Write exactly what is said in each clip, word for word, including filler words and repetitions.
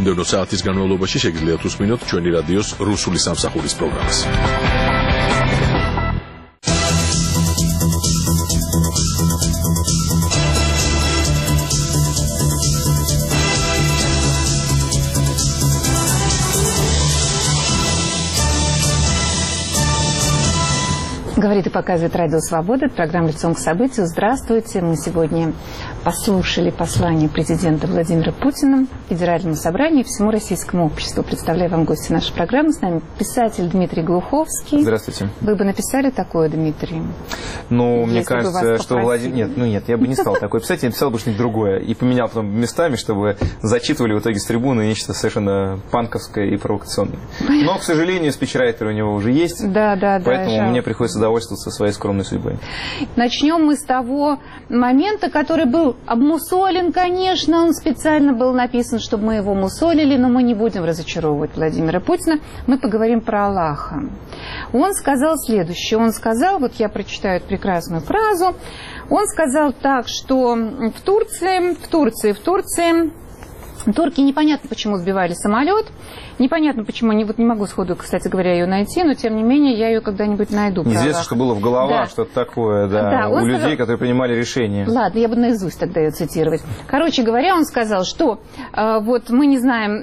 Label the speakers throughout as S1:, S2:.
S1: მომდევნო საათის განმავლობაში შეგიძლიათ უსმინოთ ჩვენი რადიოს რუსული სამსახურის პროგრამას.
S2: Говорит и показывает Радио Свобода, программа «Лицом к событию». Здравствуйте. Мы сегодня послушали послание президента Владимира Путина Федеральному собранию и всему российскому обществу. Представляю вам гостя нашей программы. С нами писатель Дмитрий Глуховский.
S3: Здравствуйте.
S2: Вы бы написали такое, Дмитрий?
S3: Ну, мне кажется, что Владимир... Нет, ну нет, я бы не стал такой писать, я написал бы что-нибудь другое. И поменял потом местами, чтобы зачитывали в итоге с трибуны нечто совершенно панковское и провокационное. Но, к сожалению, спичрайтер у него уже есть.
S2: Да, да, да.
S3: Поэтому
S2: жалко.
S3: мне приходится довольствоваться своей скромной судьбой.
S2: Начнем мы с того момента, который был обмусолен, конечно, он специально был написан, чтобы мы его мусолили, но мы не будем разочаровывать Владимира Путина. Мы поговорим про Аллаха. Он сказал следующее. Он сказал, вот я прочитаю эту прекрасную фразу, он сказал так, что в Турции, в Турции, в Турции... Турки непонятно, почему сбивали самолет, непонятно, почему, не, вот не могу сходу, кстати говоря, ее найти, но тем не менее я ее когда-нибудь найду.
S3: Неизвестно, что было в головах, да. Что-то такое, да, да у людей, сказал... которые принимали решения.
S2: Ладно, я буду наизусть тогда ее цитировать. Короче говоря, он сказал, что э, вот мы не знаем,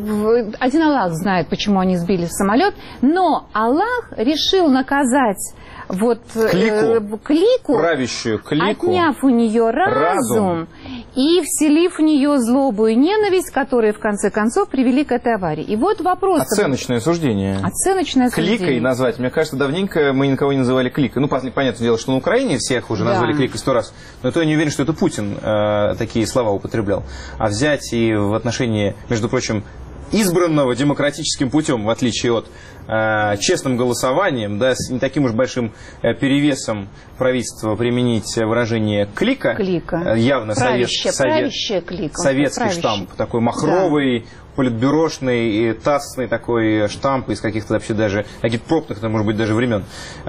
S2: э, один Аллах знает, почему они сбили самолет, но Аллах решил наказать вот
S3: клику,
S2: э, клику,
S3: правящую клику,
S2: отняв у нее разум, разум и вселив в нее злобу и ненависть, которые в конце концов привели к этой аварии. И вот вопрос.
S3: Оценочное суждение.
S2: Оценочное
S3: суждение. Кликой назвать. Мне кажется, давненько мы никого не называли кликой. Ну, понятное дело, что на Украине всех уже да. назвали кликой сто раз. Но то я не уверен, что это Путин э, такие слова употреблял. А взять и в отношении, между прочим, избранного демократическим путем, в отличие от э, честным голосованием, да, с не таким уж большим э, перевесом правительства применить выражение клика,
S2: клика.
S3: Э, явно
S2: правящая,
S3: совет,
S2: правящая клика.
S3: советский правящий. Штамп, такой махровый, да. политбюрошный и тасный такой штамп из каких-то вообще даже агитпропных, это может быть даже времен.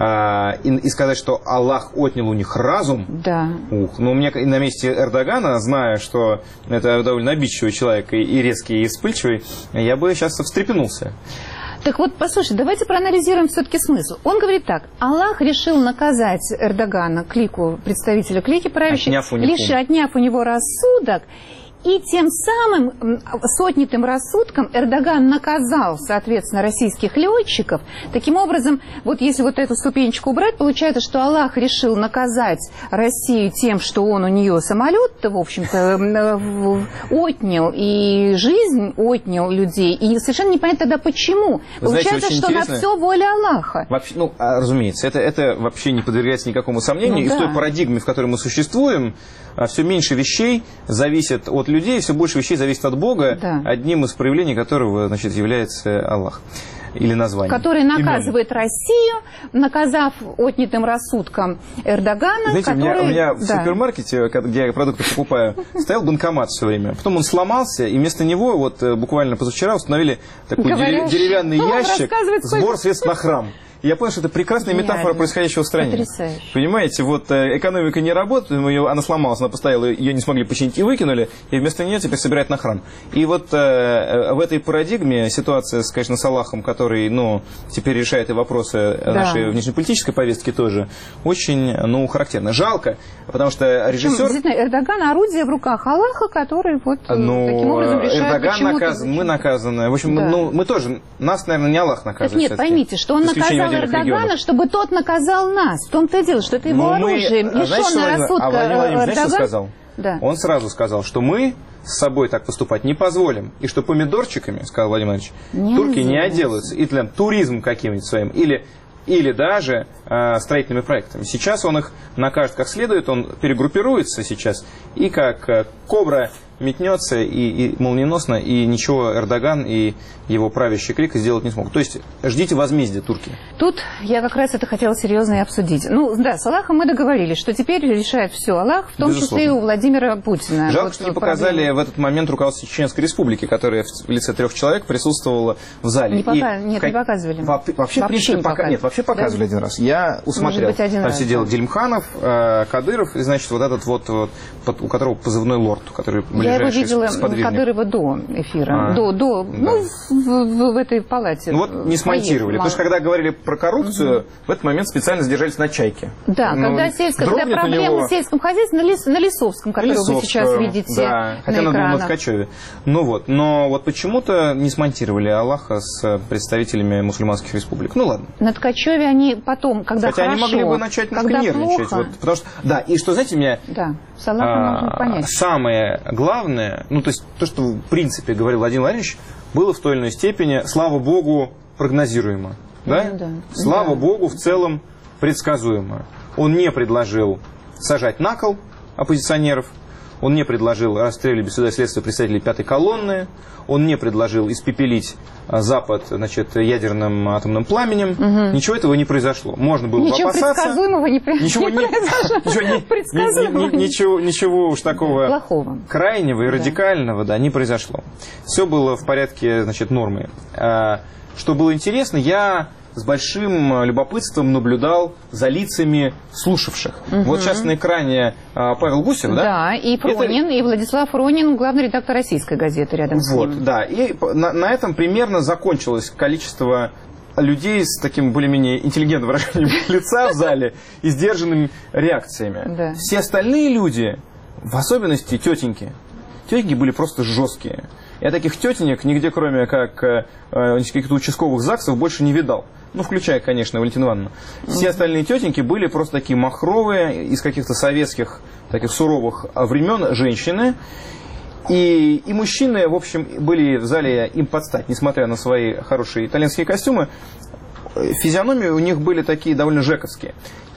S3: А, и, и сказать, что Аллах отнял у них разум.
S2: Да.
S3: Ух, ну, мне на месте Эрдогана, зная, что это довольно обидчивый человек и, и резкий, и вспыльчивый, я бы сейчас встрепенулся.
S2: Так вот, послушай, давайте проанализируем все-таки смысл. Он говорит так: Аллах решил наказать Эрдогана, клику, представителя клики правящей, лишь отняв у него рассудок. И тем самым с отнятым рассудком Эрдоган наказал, соответственно, российских летчиков. Таким образом, вот если вот эту ступенечку убрать, получается, что Аллах решил наказать Россию тем, что он у нее самолет-то, в общем-то, отнял, и жизнь отнял людей. И совершенно непонятно тогда почему.
S3: Вы
S2: получается,
S3: знаете,
S2: что
S3: интересно...
S2: на все воля Аллаха.
S3: Вообще, ну, разумеется, это, это вообще не подвергается никакому сомнению. Ну, и да. в той парадигме, в которой мы существуем, все меньше вещей зависит от людей, все больше вещей зависит от Бога, да. одним из проявлений которого, значит, является Аллах. Или название. Который
S2: наказывает Имен. Россию, наказав отнятым рассудком Эрдогана.
S3: Знаете,
S2: который...
S3: у меня, у меня
S2: да.
S3: в супермаркете, где я продукты покупаю, стоял банкомат все время. Потом он сломался, и вместо него вот буквально позавчера установили такой Говоришь, деревянный ящик, сбор средств на храм. И я понял, что это прекрасная метафора Реально. происходящего в стране.
S2: Потрясающе.
S3: Понимаете, вот экономика не работает, ее, она сломалась, она постояла, ее не смогли починить и выкинули, и вместо нее теперь собирают на храм. И вот э, в этой парадигме ситуация, конечно, с Аллахом, который, ну, теперь решает и вопросы да. нашей внешнеполитической повестки тоже, очень, ну, характерно. Жалко, потому что режиссер...
S2: Действительно, Эрдоган орудие в руках Аллаха, который вот
S3: ну,
S2: таким образом решает...
S3: Эрдоган наказан, мы наказаны. В общем, да. ну, мы тоже, нас, наверное, не Аллах наказывает.
S2: Так нет, поймите, что он наказал Эрдогана, чтобы тот наказал нас. В том-то и дело, что это его ну, оружие,
S3: мы...
S2: лишенное рассудка.
S3: А Владимир Владимирович, знаете, что сказал?
S2: Да.
S3: Он сразу сказал, что мы с собой так поступать не позволим. И что помидорчиками, сказал Владимир Владимирович, не турки не отделаются. И для туризм каким-нибудь своим. Или, или даже э, строительными проектами. Сейчас он их накажет как следует, он перегруппируется сейчас. И как э, кобра метнется и, и молниеносно, и ничего Эрдоган и его правящий клик сделать не смогут. То есть ждите возмездия, турки.
S2: Тут я как раз это хотела серьезно и обсудить. Ну да, с Аллахом мы договорились, что теперь решает все Аллах, в том
S3: Безусловно.
S2: числе и у Владимира Путина.
S3: Жалко,
S2: вот
S3: что не показали
S2: проблема.
S3: в этот момент руководство Чеченской Республики, которое в лице трех человек присутствовало в зале.
S2: Не пока...
S3: и
S2: Нет,
S3: как...
S2: не показывали.
S3: Во... Вообще, вообще, в принципе,
S2: не
S3: пока... Нет, вообще показывали да? один раз. Я усмотрел.
S2: Может быть, один
S3: Там
S2: раз,
S3: сидел
S2: да.
S3: Дельмханов, э, Кадыров, и, значит, вот этот вот, вот, у которого позывной лорд, который близок
S2: Я его видела Кадырова до эфира, а, до, до, да. ну, в, в, в этой палате.
S3: Ну вот не смонтировали, потому что когда говорили про коррупцию, угу. в этот момент специально задержались на «Чайке».
S2: Да, ну, когда, сельско, когда проблемы него... в сельском хозяйстве на, Лис, на Лисовском, который вы сейчас видите
S3: да,
S2: на
S3: хотя
S2: экранах.
S3: надо было на Ткачеве. Ну вот, но вот почему-то не смонтировали Аллаха с представителями мусульманских республик. Ну ладно.
S2: На Ткачеве они потом, когда
S3: Хотя
S2: хорошо,
S3: они могли бы начать немножко нервничать. Вот, потому что, да, и что, знаете, меня...
S2: Да, с Аллахом а, можно понять.
S3: Самое главное, ну то есть то, что в принципе говорил Владимир Владимирович, было в той или иной степени, слава Богу, прогнозируемо. Да? Да, да. Слава да. Богу, в целом предсказуемо. Он не предложил сажать на кол оппозиционеров, он не предложил расстреливать без суда и следствия представителей пятой колонны, он не предложил испепелить Запад, значит, ядерным атомным пламенем. Угу. Ничего этого не произошло. Можно было
S2: ничего
S3: бы опасаться.
S2: Предсказуемого не,
S3: ничего
S2: не,
S3: не произошло. Ничего, не, не, не, ничего, ничего уж такого
S2: плохого,
S3: крайнего и да. радикального да, не произошло. Все было в порядке, значит, нормы. Что было интересно, я с большим любопытством наблюдал за лицами слушавших. Угу. Вот сейчас на экране а, Павел Гусев, да?
S2: Да, и Пронин, Это... и Владислав Пронин, главный редактор «Российской газеты» рядом
S3: вот,
S2: с ним.
S3: Вот, да. И на, на этом примерно закончилось количество людей с таким более-менее интеллигентным выражением лица в зале и сдержанными реакциями. Да. Все остальные люди, в особенности тетеньки, тетеньки были просто жесткие. Я таких тетенек нигде, кроме как э, каких-то участковых ЗАГСов, больше не видал. Ну, включая, конечно, Валентину Ивановну. Все остальные тетеньки были просто такие махровые, из каких-то советских, таких суровых времен женщины. И, и мужчины, в общем, были в зале им под стать, несмотря на свои хорошие итальянские костюмы. Физиономии у них были такие довольно жековские.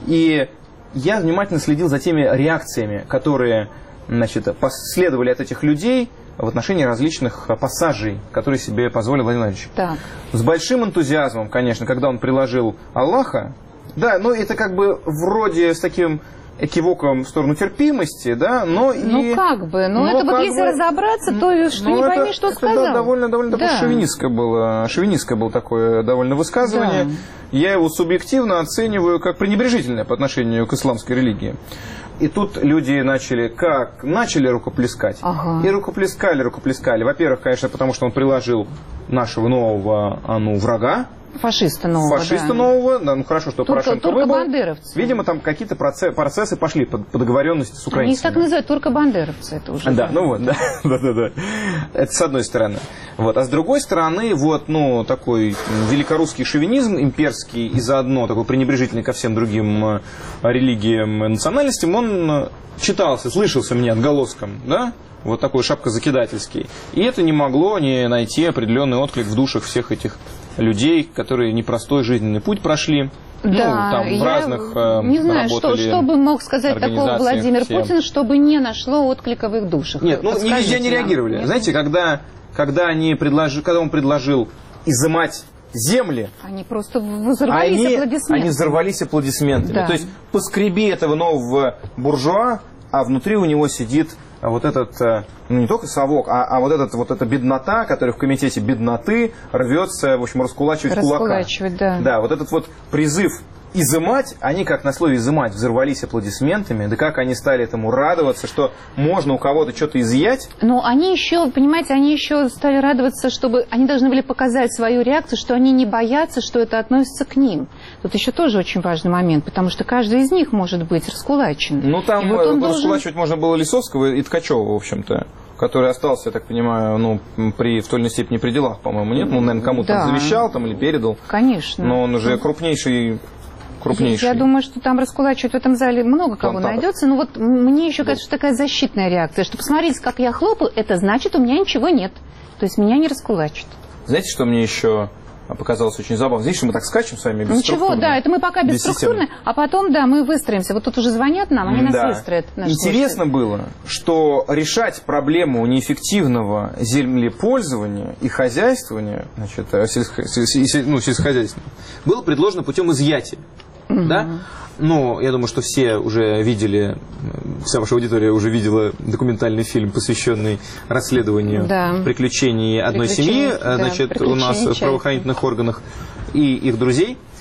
S3: И я внимательно следил за теми реакциями, которые, значит, последовали от этих людей в отношении различных пассажей, которые себе позволил Владимир Владимирович.
S2: Так.
S3: С большим энтузиазмом, конечно, когда он приложил Аллаха, да, ну это как бы вроде с таким экивоком в сторону терпимости, да, но и...
S2: Ну как бы, но, но это вот если бы, разобраться, то что не пойми, что
S3: это
S2: сказал.
S3: Да, довольно, довольно да. такое шовинистское было, шовинистское было такое довольно высказывание. Да. Я его субъективно оцениваю как пренебрежительное по отношению к исламской религии. И тут люди начали как? Начали рукоплескать. Ага. И рукоплескали, рукоплескали. Во-первых, конечно, потому что он приложил нашего нового а ну, врага.
S2: Фашиста нового,
S3: Фашиста
S2: да.
S3: нового, да, ну хорошо, что
S2: Турка,
S3: Порошенко выбыл.
S2: Турко-бандеровцы.
S3: Видимо, там какие-то процессы, процессы пошли по, по договоренности с украинцами.
S2: Они их так называют, турко-бандеровцы, это уже.
S3: Да, да. ну вот, да, да, да, да. Это с одной стороны. Вот. А с другой стороны, вот, ну, такой великорусский шовинизм имперский и заодно такой пренебрежительный ко всем другим религиям и национальностям, он читался, слышался мне отголоском, да, вот такой шапкозакидательский. И это не могло не найти определенный отклик в душах всех этих людей, которые непростой жизненный путь прошли.
S2: Да,
S3: ну, там в разных э,
S2: не знаю, что, что бы мог сказать такого Владимир
S3: все.
S2: Путин, чтобы не нашло отклика в их душах.
S3: Нет, ну не везде не реагировали. Нет? Знаете, когда, когда, они предложи, когда он предложил изымать земли,
S2: они просто взорвались
S3: они,
S2: аплодисментами.
S3: Они взорвались аплодисментами.
S2: Да.
S3: То есть поскреби этого нового буржуа, а внутри у него сидит вот этот, ну не только совок, а, а вот, этот, вот эта беднота, которая в комитете бедноты рвется, в общем, раскулачивать,
S2: раскулачивать
S3: кулака.
S2: Да.
S3: Да, вот этот вот призыв изымать, они как на слове изымать взорвались аплодисментами, да как они стали этому радоваться, что можно у кого-то что-то изъять.
S2: Но они еще, понимаете, они еще стали радоваться, чтобы они должны были показать свою реакцию, что они не боятся, что это относится к ним. Тут еще тоже очень важный момент, потому что каждый из них может быть раскулачен.
S3: Ну там вот раскулачивать
S2: должен...
S3: можно было Лисовского и Ткачева, в общем-то, который остался, я так понимаю, ну, при, в той или иной степени при делах, по-моему, нет? Ну, наверное, кому-то да. завещал там, или передал.
S2: Конечно.
S3: Но он уже крупнейший... Крупнейший.
S2: Я думаю, что там раскулачивать в этом зале много кого Плантатов. найдется. Но вот мне еще кажется, что такая защитная реакция, что посмотрите, как я хлопаю, это значит, у меня ничего нет. То есть меня не раскулачат.
S3: Знаете, что мне еще показалось очень забавно? Здесь мы так скачем с вами
S2: бесструктурно. Ничего, да, это мы пока бесструктурно, а потом, да, мы выстроимся. Вот тут уже звонят нам, они да. нас выстроят.
S3: Интересно слушатели. было, что решать проблему неэффективного землепользования и хозяйствования, значит, сельско, ну, сельскохозяйственного, было предложено путем изъятия. Угу. Да? Но я думаю, что все уже видели, вся ваша аудитория уже видела документальный фильм, посвященный расследованию да. приключений одной семьи, да, значит, у нас в правоохранительных органах и их друзей.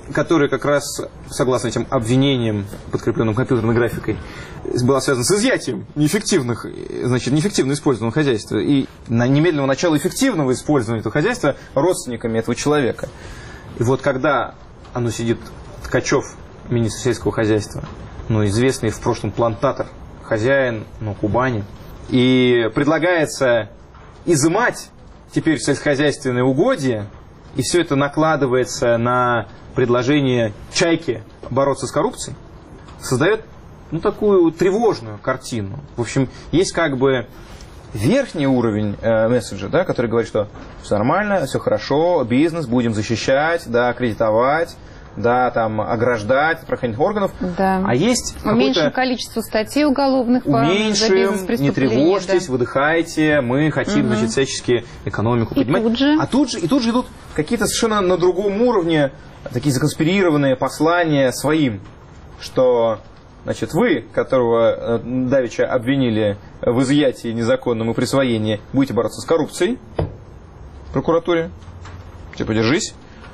S3: которая как раз, согласно этим обвинениям, подкрепленным компьютерной графикой, была связана с изъятием неэффективных, значит, неэффективно использованного хозяйства и на немедленного начала эффективного использования этого хозяйства родственниками этого человека. И вот когда оно сидит, Ткачев, министр сельского хозяйства, ну, известный в прошлом плантатор, хозяин, ну, Кубани, и предлагается изымать теперь сельскохозяйственные угодья, и все это накладывается на предложение Чайки бороться с коррупцией, создает, ну, такую тревожную картину. В общем, есть как бы верхний уровень э, месседжа, да, который говорит, что все нормально, все хорошо, бизнес будем защищать, да, кредитовать, да, там, ограждать от правоохранительных органов. Да. А есть
S2: уменьшим количество статей уголовных по
S3: уменьшим, не тревожьтесь, да. Выдыхайте, мы хотим, угу. значит, всячески экономику
S2: и
S3: поднимать.
S2: Тут же...
S3: А тут же, и тут же идут какие-то совершенно на другом уровне такие законспирированные послания своим, что, значит, вы, которого давеча обвинили в изъятии незаконном и присвоении, будете бороться с коррупцией в прокуратуре, типа, держись.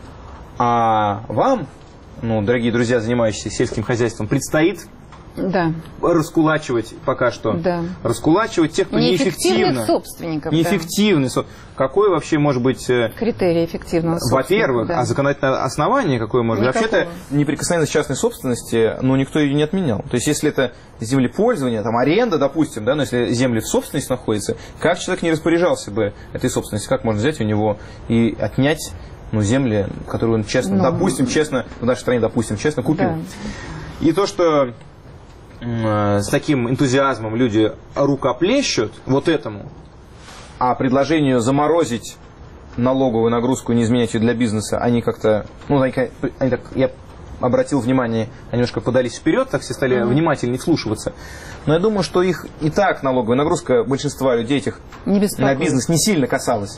S3: А вам, ну, дорогие друзья, занимающиеся сельским хозяйством, предстоит да. раскулачивать пока что. Да. Раскулачивать тех, кто неэффективно.
S2: собственников.
S3: Неэффективный. Да. Какой вообще может быть...
S2: Критерий эффективного собственника.
S3: Во-первых, да. а законодательное основание какое может быть? Вообще-то неприкосновенность частной собственности, ну, никто ее не отменял. То есть, если это землепользование, там, аренда, допустим, да, но если земли в собственности находятся, как человек не распоряжался бы этой собственностью, как можно взять у него и отнять, ну, земли, которые он честно, ну, допустим, честно, в нашей стране, допустим, честно купил. Да. И то, что э, с таким энтузиазмом люди рукоплещут вот этому, а предложению заморозить налоговую нагрузку, не изменять ее для бизнеса, они как-то, ну, они, они так, я обратил внимание, они немножко подались вперед, так все стали mm-hmm. внимательнее вслушиваться. Но я думаю, что их и так налоговая нагрузка большинства людей этих на бизнес не сильно касалась.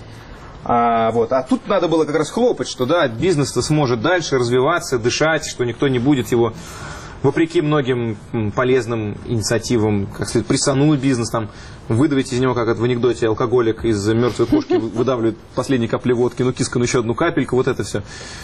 S3: А, вот. а тут надо было как раз хлопать, что да, бизнес-то сможет дальше развиваться, дышать, что никто не будет его, вопреки многим полезным инициативам, как следует, прессануть бизнес, там, выдавить из него, как в анекдоте, алкоголик из мертвой кошки выдавливает последние капли водки, ну киска, ну еще одну капельку, вот это все.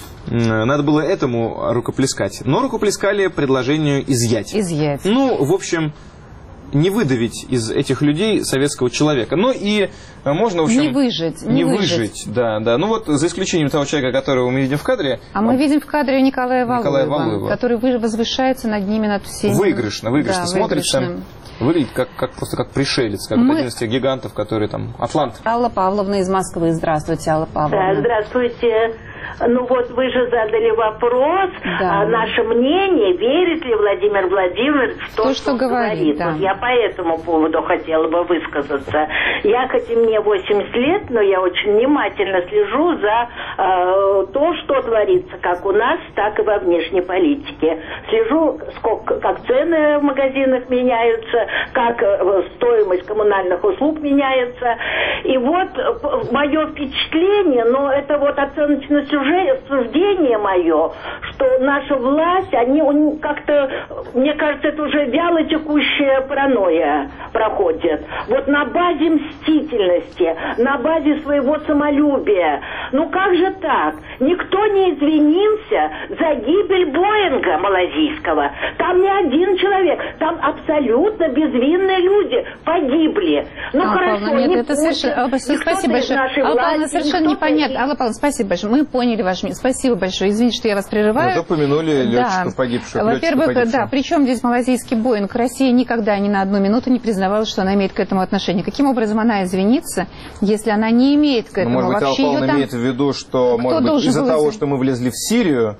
S3: Надо было этому рукоплескать. Но рукоплескали предложению изъять.
S2: Изъять.
S3: Ну, в общем... не выдавить из этих людей советского человека. Ну и можно, в общем...
S2: Не выжить.
S3: Не, не выжить. выжить, да, да. Ну вот за исключением того человека, которого мы видим в кадре...
S2: А мы видим в кадре Николая Валуева,
S3: Николая Валуева,
S2: который возвышается над ними, над всеми.
S3: Выигрышно, выигрышно да, смотрится. Выглядит как, как, просто как пришелец, как мы... один из тех гигантов, которые там... Атлант.
S2: Алла Павловна из Москвы. Здравствуйте, Алла Павловна.
S4: Да, здравствуйте. Ну вот вы же задали вопрос, да. а наше мнение, верит ли Владимир Владимирович в то, то что, что говорит. говорит. Да. Вот я по этому поводу хотела бы высказаться. Я, хоть и мне восемьдесят лет, но я очень внимательно слежу за э, то, что творится как у нас, так и во внешней политике. Слежу, сколько, как цены в магазинах меняются, как э, стоимость коммунальных услуг меняется. И вот мое впечатление, но это вот оценочно суждение мое, что наша власть, они как-то, мне кажется, это уже вяло текущая паранойя проходит. Вот на базе мстительности, на базе своего самолюбия. Ну как же так? Никто не извинился за гибель Боинга малазийского. Там не один человек, там абсолютно безвинные люди погибли. Ну
S2: Алла
S4: хорошо,
S2: Павловна, нет,
S4: не
S2: это совершенно... Алла, спасибо большое. Алла Павловна, совершенно непонятно. Алла Павловна, спасибо большое. Мы поняли ваш мнение. Спасибо большое. Извините, что я вас прерываю.
S3: Мы упомянули летчиков
S2: да.
S3: погибших.
S2: Во-первых, летчиков да, причем здесь малазийский Боинг? Россия никогда ни на одну минуту не признавала, что она имеет к этому отношение. Каким образом она извинится, если она не имеет к этому?
S3: Ну, может быть,
S2: вообще
S3: Алла Павловна
S2: там...
S3: имеет в виду, что, Кто может быть, из-за того, что мы влезли в Сирию,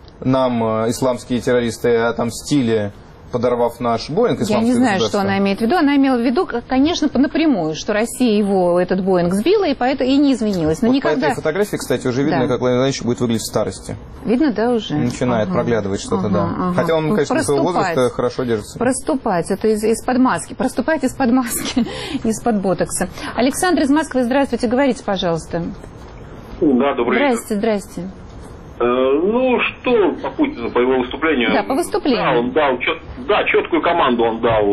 S3: нам э, исламские террористы отомстили, подорвав наш Боинг.
S2: Я не знаю, что она имеет в виду. Она имела в виду, конечно, напрямую, что Россия его, этот Боинг, сбила, и поэтому и не изменилась. Но
S3: вот
S2: никогда...
S3: по этой фотографии, кстати, уже видно, да. как Владимир Владимирович будет выглядеть в старости.
S2: Видно, да, уже?
S3: Начинает ага. проглядывать что-то, ага, да. Ага. Хотя он, конечно, Проступать. своего возраста хорошо держится.
S2: Проступать. Это из- из-под маски. Проступать из-под маски, из-под ботокса. Александр из Москвы, здравствуйте. Говорите, пожалуйста.
S5: Да, добрый
S2: здрасте,
S5: вечер.
S2: Здрасте, здрасте.
S5: Ну, что по Путину, по его выступлению?
S2: Да, по выступлению.
S5: Да, он дал чет, да, четкую команду он дал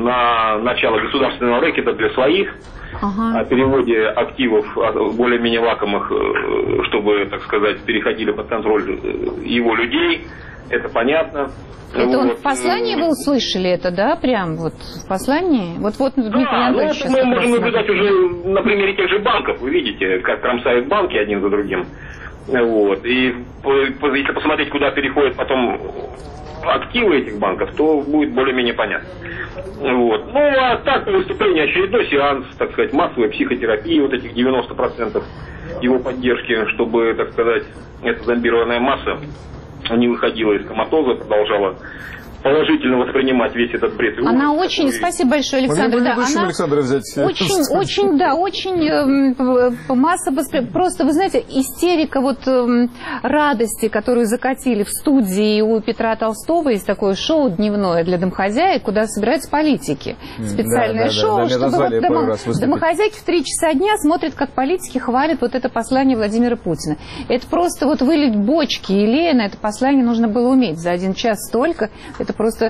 S5: на начало государственного рэкета для своих, ага. о переводе активов более-менее лакомых, чтобы, так сказать, переходили под контроль его людей. Это понятно.
S2: Это вот. Он в послании вы услышали это, да, прям вот в послании? Вот-вот Дмитрий
S5: да,
S2: Анатольевич
S5: ну, это мы можем наблюдать уже на примере тех же банков. Вы видите, как кромсают банки один за другим. Вот. И если посмотреть, куда переходят потом активы этих банков, то будет более-менее понятно. Вот. Ну, а так, выступление, очередной сеанс, так сказать, массовой психотерапии, вот этих девяносто процентов его поддержки, чтобы, так сказать, эта зомбированная масса не выходила из коматоза, продолжала положительно воспринимать весь этот бред.
S2: Она очень, который... спасибо большое, Александр. Да, она
S1: Александра взять.
S2: Очень, очень, да, очень э, масса воспри... Просто, вы знаете, истерика вот э, радости, которую закатили в студии у Петра Толстого, есть такое шоу дневное для домохозяек, куда собираются политики. Специальное да, да, шоу, да, да, чтобы вот домо... домохозяйки в три часа дня смотрят, как политики хвалят вот это послание Владимира Путина. Это просто вот вылить бочки елея на это послание нужно было уметь за один час столько. Это просто...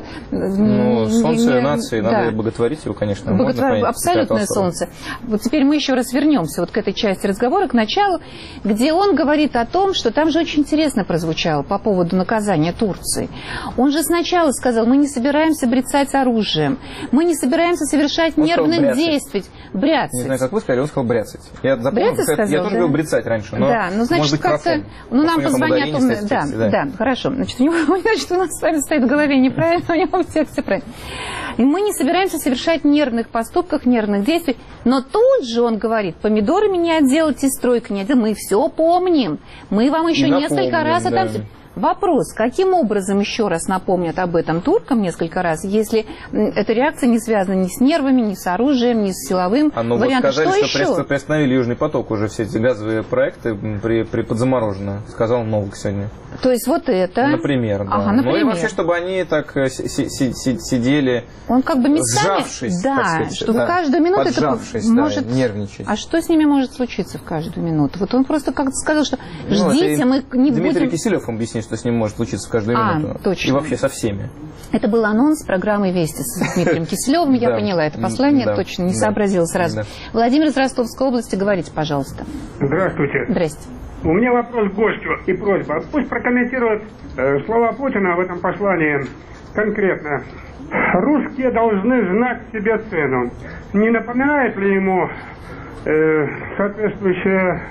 S3: Ну, солнце не, нации, да. Надо боготворить его, конечно.
S2: Боготвор... Абсолютное солнце. Вот теперь мы еще раз вернемся вот к этой части разговора, к началу, где он говорит о том, что там же очень интересно прозвучало по поводу наказания Турции. Он же сначала сказал, мы не собираемся брецать оружием, мы не собираемся совершать он нервных действий. Бряцать.
S3: Не знаю, как вы сказали, он сказал бряцать. Я, запомнил,
S2: бряцать сказал,
S3: я тоже
S2: да?
S3: говорил брецать раньше, но
S2: да, ну, значит,
S3: может быть
S2: как-то... Ну, нам позвонят... Он... Да, да, да, хорошо. Значит, у него, значит, у нас с вами стоит в голове не правильно, у него в тексте правильно. И мы не собираемся совершать нервных поступков, нервных действий, но тут же он говорит, помидорами не отделайте, стройкой не отделайте. Мы все помним. Мы вам еще
S3: напомним,
S2: несколько раз
S3: да.
S2: отомстим. Вопрос, каким образом еще раз напомнят об этом туркам несколько раз, если эта реакция не связана ни с нервами, ни с оружием, ни с силовым
S3: а ну
S2: вариантом.
S3: Вот сказали,
S2: что,
S3: что
S2: еще?
S3: приостановили Южный поток, уже все эти газовые проекты при, при подзаморожено, сказал Новак сегодня.
S2: То есть вот это...
S3: Например, да.
S2: Ага, например.
S3: Ну и вообще, чтобы они так си- си- си- сидели,
S2: он как бы местами...
S3: сжавшись,
S2: да,
S3: сказать,
S2: чтобы
S3: да,
S2: каждую минуту
S3: поджавшись,
S2: это может...
S3: да, нервничать.
S2: А что с ними может случиться в каждую минуту? Вот он просто как-то сказал, что
S3: ну,
S2: ждите, мы не
S3: Дмитрий
S2: будем...
S3: Дмитрий Киселев объяснит, что с ним может случиться в каждую
S2: а,
S3: минуту.
S2: Точно.
S3: И вообще со всеми.
S2: Это был анонс программы «Вести» с Дмитрием Киселевым. Я поняла это послание, точно, не сообразила сразу. Владимир из Ростовской области, говорите, пожалуйста.
S6: Здравствуйте.
S2: Здрасте.
S6: У меня вопрос к гостю и просьба. Пусть прокомментирует э, слова Путина в этом послании конкретно. Русские должны знать себе цену. Не напоминает ли ему э, соответствующая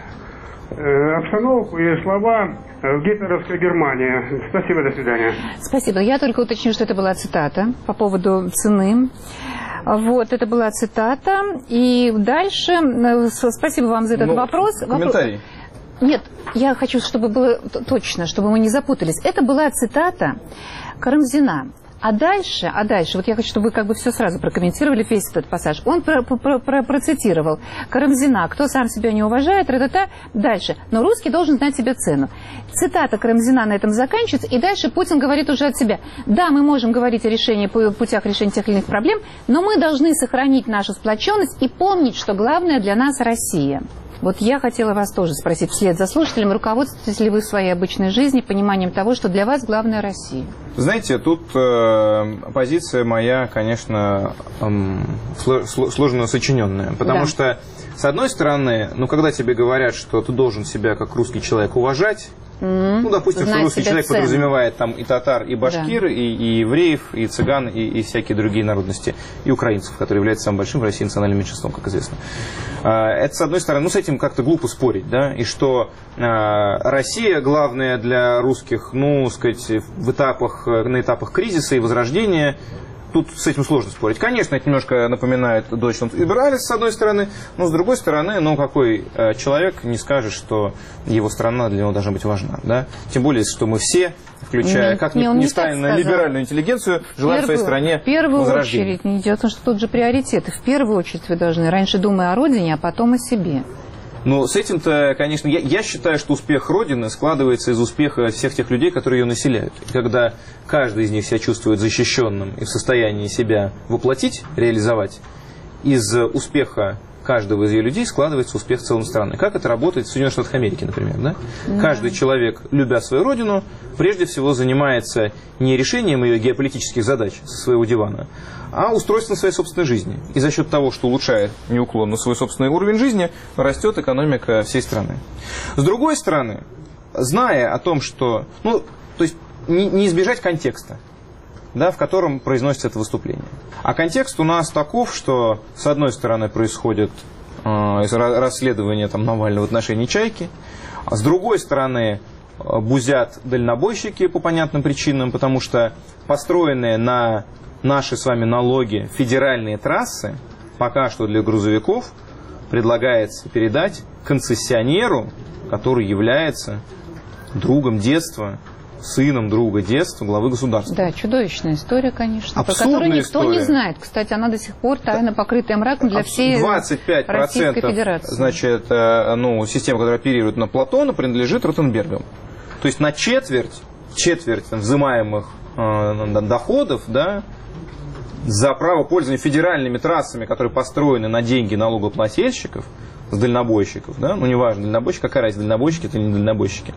S6: э, обстановку и слова в гитлеровской Германии? Спасибо, до свидания.
S2: Спасибо. Я только уточню, что это была цитата по поводу цены. Вот, это была цитата. И дальше, спасибо вам за этот ну, вопрос.
S3: Комментарий.
S2: Нет, я хочу, чтобы было точно, чтобы мы не запутались. Это была цитата Карамзина. А дальше, а дальше, вот я хочу, чтобы вы как бы все сразу прокомментировали весь этот пассаж. Он про, про, про, процитировал Карамзина, кто сам себя не уважает, ра-та-та, дальше. Но русский должен знать себе цену. Цитата Карамзина на этом заканчивается, и дальше Путин говорит уже от себя. Да, мы можем говорить о решении, путях решения тех или иных проблем, но мы должны сохранить нашу сплоченность и помнить, что главное для нас Россия. Вот я хотела вас тоже спросить вслед за слушателем, руководствуетесь ли вы в своей обычной жизни пониманием того, что для вас главное Россия?
S3: Знаете, тут э, позиция моя, конечно, э, сложно сочиненная, потому да. что, с одной стороны, ну, когда тебе говорят, что ты должен себя как русский человек уважать, Mm-hmm. ну, допустим, Знать что русский человек цену. подразумевает там и татар, и башкир, да. и, и евреев, и цыган, и, и всякие другие народности, и украинцев, которые являются самым большим в России национальным меньшинством, как известно. Это, с одной стороны, ну, с этим как-то глупо спорить, да, и что Россия главная для русских, ну, сказать, в этапах, на этапах кризиса и возрождения. Тут с этим сложно спорить. Конечно, это немножко напоминает Deutschland über alles, с одной стороны, но с другой стороны, ну, какой э, человек не скажет, что его страна для него должна быть важна, да? Тем более, что мы все, включая, не, как ни, ни ставим на либеральную интеллигенцию, желаем в своей стране
S2: В первую
S3: возрождения.
S2: очередь, не идет, потому что тут же приоритеты. В первую очередь вы должны, раньше думая о родине, а потом о себе.
S3: Ну, с этим-то, конечно, я, я считаю, что успех Родины складывается из успеха всех тех людей, которые ее населяют. И когда каждый из них себя чувствует защищенным и в состоянии себя воплотить, реализовать, из успеха каждого из ее людей складывается успех целой страны. Как это работает в Соединенных Штатах Америки, например. Да? Mm-hmm. Каждый человек, любя свою родину, прежде всего занимается не решением ее геополитических задач со своего дивана, а устройством своей собственной жизни. И за счет того, что улучшает неуклонно свой собственный уровень жизни, растет экономика всей страны. С другой стороны, зная о том, что... Ну, то есть не, не избежать контекста, да, в котором произносится это выступление. А контекст у нас таков, что с одной стороны происходит э, расследование там, Навального в отношении «Чайки», а с другой стороны э, бузят дальнобойщики по понятным причинам, потому что построенные на наши с вами налоги федеральные трассы пока что для грузовиков предлагается передать концессионеру, который является другом детства, сыном друга детства, главы государства.
S2: Да, чудовищная история, конечно,
S3: абсурдная
S2: про которую никто
S3: история.
S2: Не знает. Кстати, она до сих пор тайно покрытая мраком для всей
S3: двадцать пять процентов,
S2: Российской Федерации.
S3: Значит, ну, система, которая оперирует на Платона, принадлежит Ротенбергам. То есть на четверть, четверть там, взимаемых э, доходов, да, за право пользования федеральными трассами, которые построены на деньги налогоплательщиков, с дальнобойщиков, да, ну неважно, дальнобойщик, какая разница, дальнобойщики это или не дальнобойщики,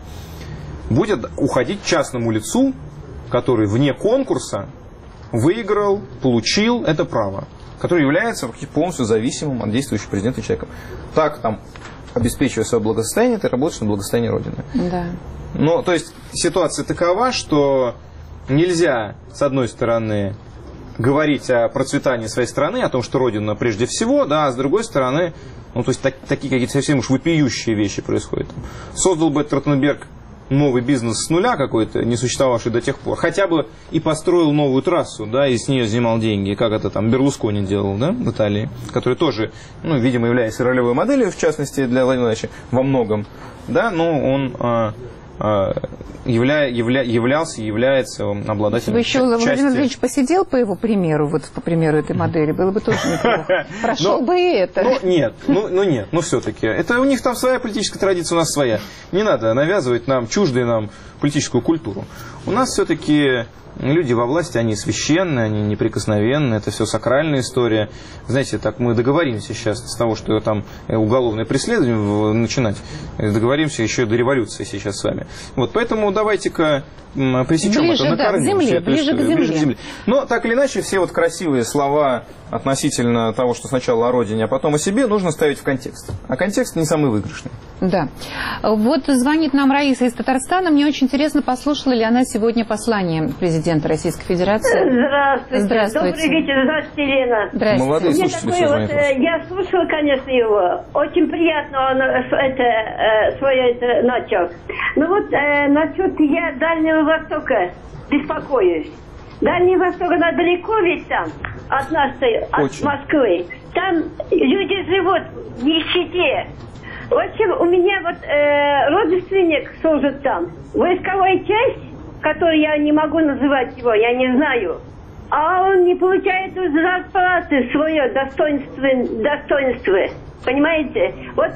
S3: будет уходить частному лицу, который вне конкурса выиграл, получил это право, который является полностью зависимым от действующего президента человеком. Так, там, обеспечивая свое благосостояние, ты работаешь на благосостояние Родины.
S2: Да.
S3: Ну, то есть ситуация такова, что нельзя, с одной стороны, говорить о процветании своей страны, о том, что Родина прежде всего, да, а с другой стороны, ну, то есть так, такие какие-то совсем уж вопиющие вещи происходят. Создал бы Ротенберг новый бизнес с нуля какой-то, не существовавший до тех пор, хотя бы и построил новую трассу, да, и с нее снимал деньги, как это там Берлускони делал, да, в Италии, который тоже, ну, видимо, является ролевой моделью, в частности, для Владимира Владимировича во многом, да, но он а, а, явля, явля, являлся и является обладателем
S2: Вы еще,
S3: части...
S2: Владимир Владимирович посидел по его примеру, вот по примеру этой модели, было бы тоже неплохо. Прошел бы и это.
S3: Ну, нет, ну, ну нет, ну все-таки. Это у них там своя политическая традиция, у нас своя. Не надо навязывать нам, чуждую нам политическую культуру. У нас все-таки люди во власти, они священные, они неприкосновенные, это все сакральная история. Знаете, так мы договоримся сейчас с того, что там уголовное преследование начинать, договоримся еще до революции сейчас с вами. Вот, поэтому давайте-ка пресечем
S2: ближе,
S3: это на
S2: да,
S3: корню.
S2: Ближе, ближе, к
S3: ближе к земле. Но так или иначе, все вот красивые слова относительно того, что сначала о родине, а потом о себе, нужно ставить в контекст. А контекст не самый выигрышный.
S2: Да. Вот звонит нам Раиса из Татарстана. Мне очень интересно, послушала ли она сегодня послание президента Российской Федерации.
S4: Здравствуйте.
S2: Здравствуйте.
S4: Добрый вечер. Здравствуйте, Елена.
S2: Здравствуйте.
S3: Молодые
S4: Мне
S3: слушатели,
S4: такое вот,
S3: звонят.
S4: я слушала, конечно, его. Очень приятно он это, э, свое это начал. Ну вот э, насчет я Дальнего Востока беспокоюсь. Дальний Восток, она далеко ведь там, от нас, от
S3: Очень.
S4: Москвы. Там люди живут в нищете. В общем, у меня вот э, родственник служит там. Войсковая часть, которую я не могу называть его, я не знаю. А он не получает зарплаты свое достоинство, достоинство. Понимаете? Вот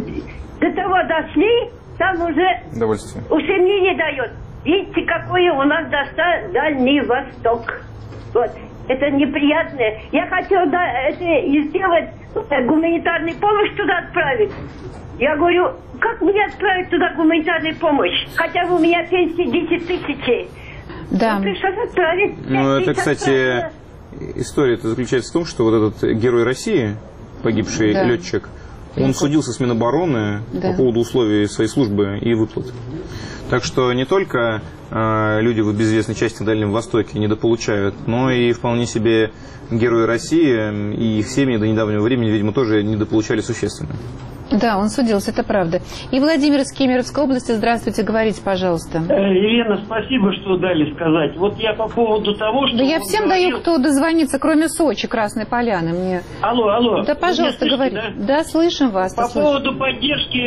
S4: до того дошли, там уже ущемление дает. Видите, какой у нас доста Дальний Восток. Вот. Это неприятное. Я хотела да, это сделать, гуманитарную помощь туда отправить. Я говорю, как мне отправить туда гуманитарную помощь? Хотя бы у меня пенсия десять тысяч.
S2: Да.
S4: Ну, пришлось отправить.
S3: Ну, это, кстати, история-то заключается в том, что вот этот герой России, погибший да. летчик, он судился с Минобороны да. по поводу условий своей службы и выплат. Так что не только э, люди в безвестной части на Дальнем Востоке недополучают, но и вполне себе герои России и их семьи до недавнего времени, видимо, тоже недополучали существенно.
S2: Да, он судился, это правда. И Владимир из Кемеровской области, здравствуйте, говорите, пожалуйста.
S7: Елена, спасибо, что дали сказать. Вот я по поводу того, что...
S2: Да я всем
S7: говорил...
S2: даю, кто дозвонится, кроме Сочи, Красной Поляны. Мне...
S7: Алло, алло.
S2: Да, пожалуйста, говорите. Да? да, слышим вас.
S7: По поводу поддержки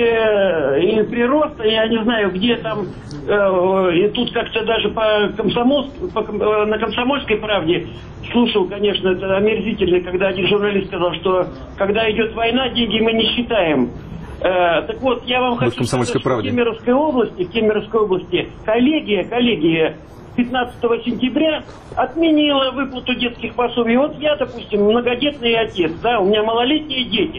S7: и прироста, я не знаю, где там... И тут как-то даже по комсомольск... по... на «Комсомольской правде» слушал, конечно, это омерзительно, когда один журналист сказал, что когда идет война, деньги мы не считаем. Э, так вот, я вам хочу сказать, что в Кемеровской области, в Кемеровской области коллегия, коллегия пятнадцатого сентября отменила выплату детских пособий. Вот я, допустим, многодетный отец, да, у меня малолетние дети.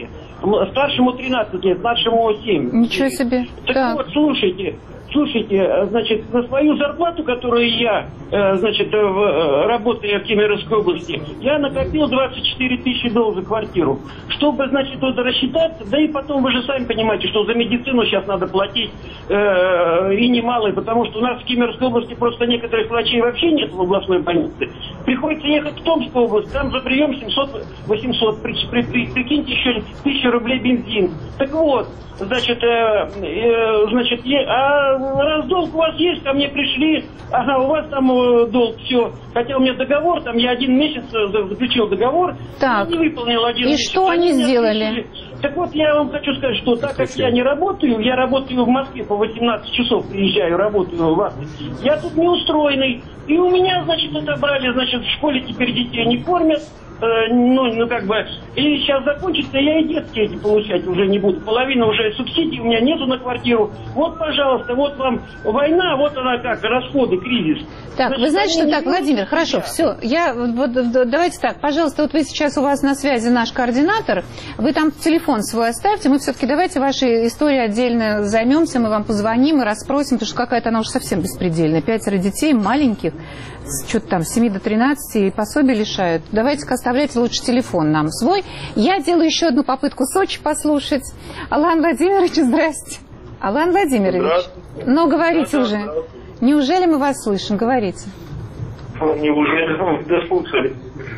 S7: Старшему тринадцать лет, младшему семь.
S2: Ничего себе.
S7: Так, так. Вот, слушайте. Слушайте, значит, на свою зарплату, которую я, значит, работаю в Кемеровской области, я накопил двадцать четыре тысячи долларов за квартиру. Чтобы, значит, вот рассчитаться, да и потом вы же сами понимаете, что за медицину сейчас надо платить э, и немало, потому что у нас в Кемеровской области просто некоторых врачей вообще нет в областной больнице. Приходится ехать в Томскую область, там за прием семьсот-восемьсот, при, при, при, прикиньте, еще тысячу рублей бензин. Так вот, значит, э, э, значит, е, а раз долг у вас есть, ко мне пришли, ага, у вас там э, долг, все. Хотя у меня договор, там я один месяц заключил договор,
S2: так.
S7: не выполнил один
S2: и
S7: месяц. И
S2: что они сделали?
S7: Так вот, я вам хочу сказать, что так как я не работаю, я работаю в Москве по восемнадцать часов, приезжаю, работаю в Аске, я тут неустроенный. И у меня, значит, отобрали, значит, в школе теперь детей не кормят. Ну, ну, как бы, и сейчас закончится, я и детские эти получать уже не буду. Половина уже субсидий у меня нету на квартиру. Вот, пожалуйста, вот вам война, вот она как, расходы, кризис.
S2: Так, значит, вы знаете, что так, Владимир, хорошо, все, я, вот, давайте так, пожалуйста, вот вы сейчас, у вас на связи наш координатор, вы там телефон свой оставьте, мы все-таки давайте вашей историей отдельно займемся, мы вам позвоним и расспросим, потому что какая-то она уже совсем беспредельная, пятеро детей маленьких, что-то там с семи до тринадцати, и пособие лишают. Давайте-ка оставляйте лучше телефон нам свой. Я делаю еще одну попытку Сочи послушать. Алан Владимирович, здрасте. Алан Владимирович, ну говорите уже. Неужели мы вас слышим? Говорите.
S8: Неужели мы дослушали?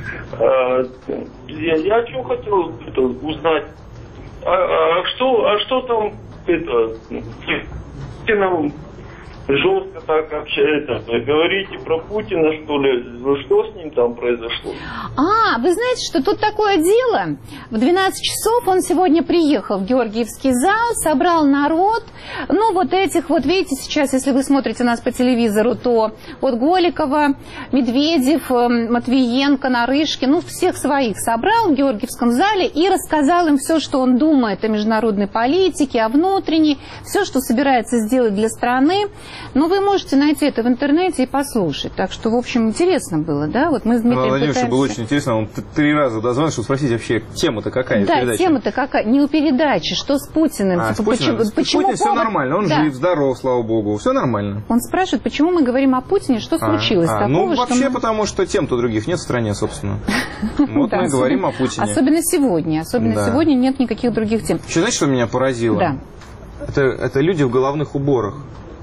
S8: Я, я о чем хотел это, узнать. А, а, что, а что там это... Жестко так общается. Говорите про Путина, что ли? Что с ним там произошло?
S2: А, вы знаете, что тут такое дело? В двенадцать часов он сегодня приехал в Георгиевский зал, собрал народ. Ну, вот этих, вот видите, сейчас, если вы смотрите нас по телевизору, то вот Голикова, Медведев, Матвиенко, Нарышкин, ну, всех своих собрал в Георгиевском зале и рассказал им все, что он думает о международной политике, о внутренней, все, что собирается сделать для страны. Но вы можете найти это в интернете и послушать. Так что, в общем, интересно было, да? Вот мы с Дмитрием
S3: Владимир,
S2: пытаемся...
S3: было очень интересно. Он три раза дозвонил, чтобы спросить вообще, тема-то какая?
S2: Да, тема-то какая? Не у передачи, что с Путиным?
S3: А,
S2: типа,
S3: с Путиным,
S2: почему,
S3: с
S2: почему
S3: Путиным
S2: повод...
S3: все нормально, он да. жив, здоров, слава богу, все нормально.
S2: Он спрашивает, почему мы говорим о Путине, что
S3: а,
S2: случилось
S3: а,
S2: такого,
S3: Ну,
S2: что
S3: вообще,
S2: мы...
S3: потому что тем-то других нет в стране, собственно. Вот мы говорим о Путине.
S2: Особенно сегодня. Особенно сегодня нет никаких других тем.
S3: Еще знаете, что меня поразило?
S2: Да.
S3: Это, это люди в головных уборах.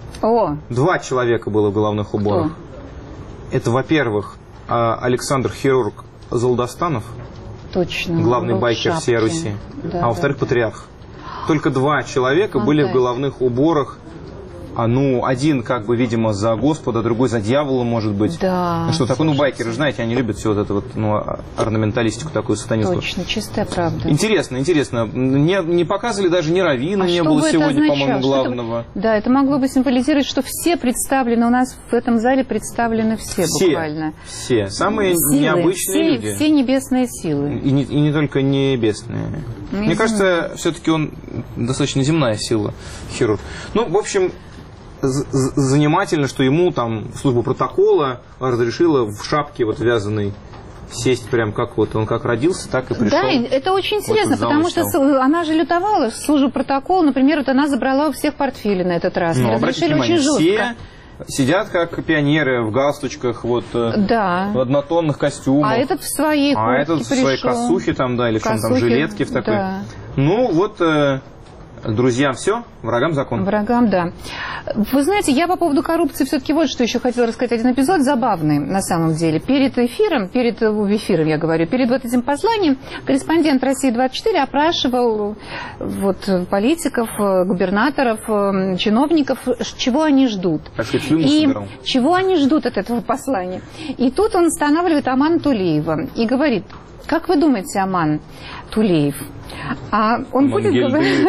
S2: О.
S3: Два человека было в головных уборах. Кто? Это, во-первых, Александр Хирург Золдостанов.
S2: Точно.
S3: Главный байкер всей Руси. Да, а во-вторых, да. Патриарх. Только два человека а, были да. в головных уборах. А, ну, один, как бы, видимо, за Господа, другой за дьявола, может быть.
S2: Да.
S3: Ну, что такое, ну, байкеры, знаете, они любят все вот это вот, ну, орнаменталистику такую сатанинскую.
S2: Точно, чистая правда.
S3: Интересно, интересно. Не, не показывали даже ни раввина, а не было сегодня, по-моему, главного.
S2: Это, да, это могло бы символизировать, что все представлены, у нас в этом зале представлены все,
S3: все
S2: буквально.
S3: Все, самые силы, необычные
S2: все,
S3: люди.
S2: Все небесные силы.
S3: И не, и не только небесные. Ну, Мне кажется, все-таки он достаточно земная сила, хирург. Ну, в общем... Занимательно, что ему там служба протокола разрешила в шапке вот вязаной сесть прям как вот он как родился, так и пришел.
S2: Да, это очень интересно, вот потому что она же лютовала службу протокола, например, вот она забрала у всех портфели на этот раз.
S3: Ну, обратите внимание, все сидят как пионеры в галстучках, вот да. в однотонных костюмах.
S2: А этот в своей
S3: А этот в своей косухе там, да, или в чем там, жилетке в такой. Да. Ну, вот... Друзьям все, врагам закон.
S2: Врагам, да. Вы знаете, я по поводу коррупции все-таки вот что еще хотела рассказать. Один эпизод забавный, на самом деле. Перед эфиром, перед эфиром, я говорю, перед вот этим посланием, корреспондент России двадцать четыре опрашивал вот, политиков, губернаторов, чиновников, чего они ждут.
S3: Так сказать, слюну
S2: и
S3: собирал.
S2: Чего они ждут от этого послания. И тут он останавливает Амана Тулеева и говорит: как вы думаете, Аман Тулеев, а он будет говорить...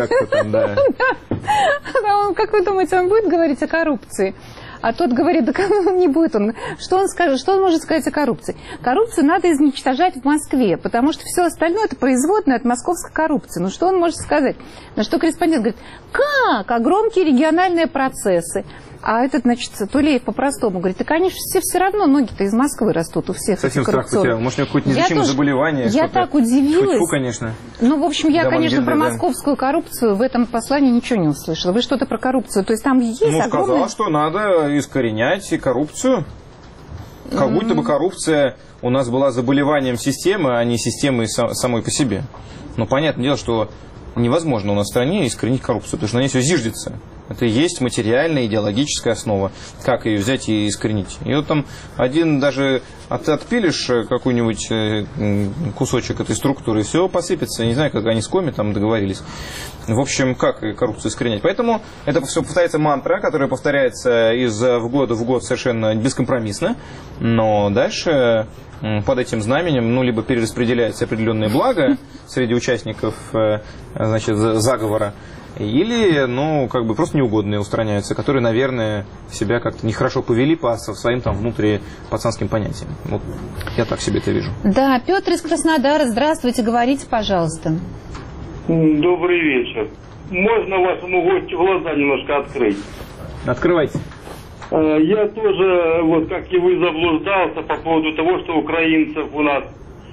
S2: Как вы думаете, он будет говорить о коррупции? А тот говорит, да не будет он. Что он скажет, что он может сказать о коррупции? Коррупцию надо изничтожать в Москве, потому что все остальное это производное от московской коррупции. Ну что он может сказать? На что корреспондент говорит, как? А громкие региональные процессы. А этот, значит, Тулеев по-простому говорит, так они все все равно, ноги-то из Москвы растут у всех.
S3: Совсем страх потерял. Может, у него какое-то неизлечимое заболевание?
S2: Я так удивилась.
S3: Фу, конечно.
S2: Ну, в общем, я,
S3: Дома
S2: конечно, про
S3: да.
S2: московскую коррупцию в этом послании ничего не услышала. Вы что-то про коррупцию? То есть там есть
S3: Ну,
S2: огромное...
S3: сказала, что надо искоренять и коррупцию. Как будто бы коррупция у нас была заболеванием системы, а не системой самой по себе. Но понятное дело, что невозможно у нас в стране искоренить коррупцию, потому что на ней все зиждется. Это и есть материальная, идеологическая основа. Как ее взять и искоренить? И вот там один даже от, отпилишь какой-нибудь кусочек этой структуры, и все посыпется. Я не знаю, как они с Коми там договорились. В общем, как коррупцию искоренять? Поэтому это все повторяется мантра, которая повторяется из в год в год совершенно бескомпромиссно. Но дальше под этим знаменем, ну, либо перераспределяется определенные блага среди участников, значит, заговора, или, ну, как бы просто неугодные устраняются, которые, наверное, себя как-то нехорошо повели по своим там внутрипацанским понятиям. Вот я так себе это вижу.
S2: Да, Петр из Краснодара, здравствуйте, говорите, пожалуйста.
S8: Добрый вечер. Можно вашему гостю глаза немножко открыть?
S3: Открывайте.
S8: Я тоже, вот как и вы, заблуждался по поводу того, что украинцев у нас,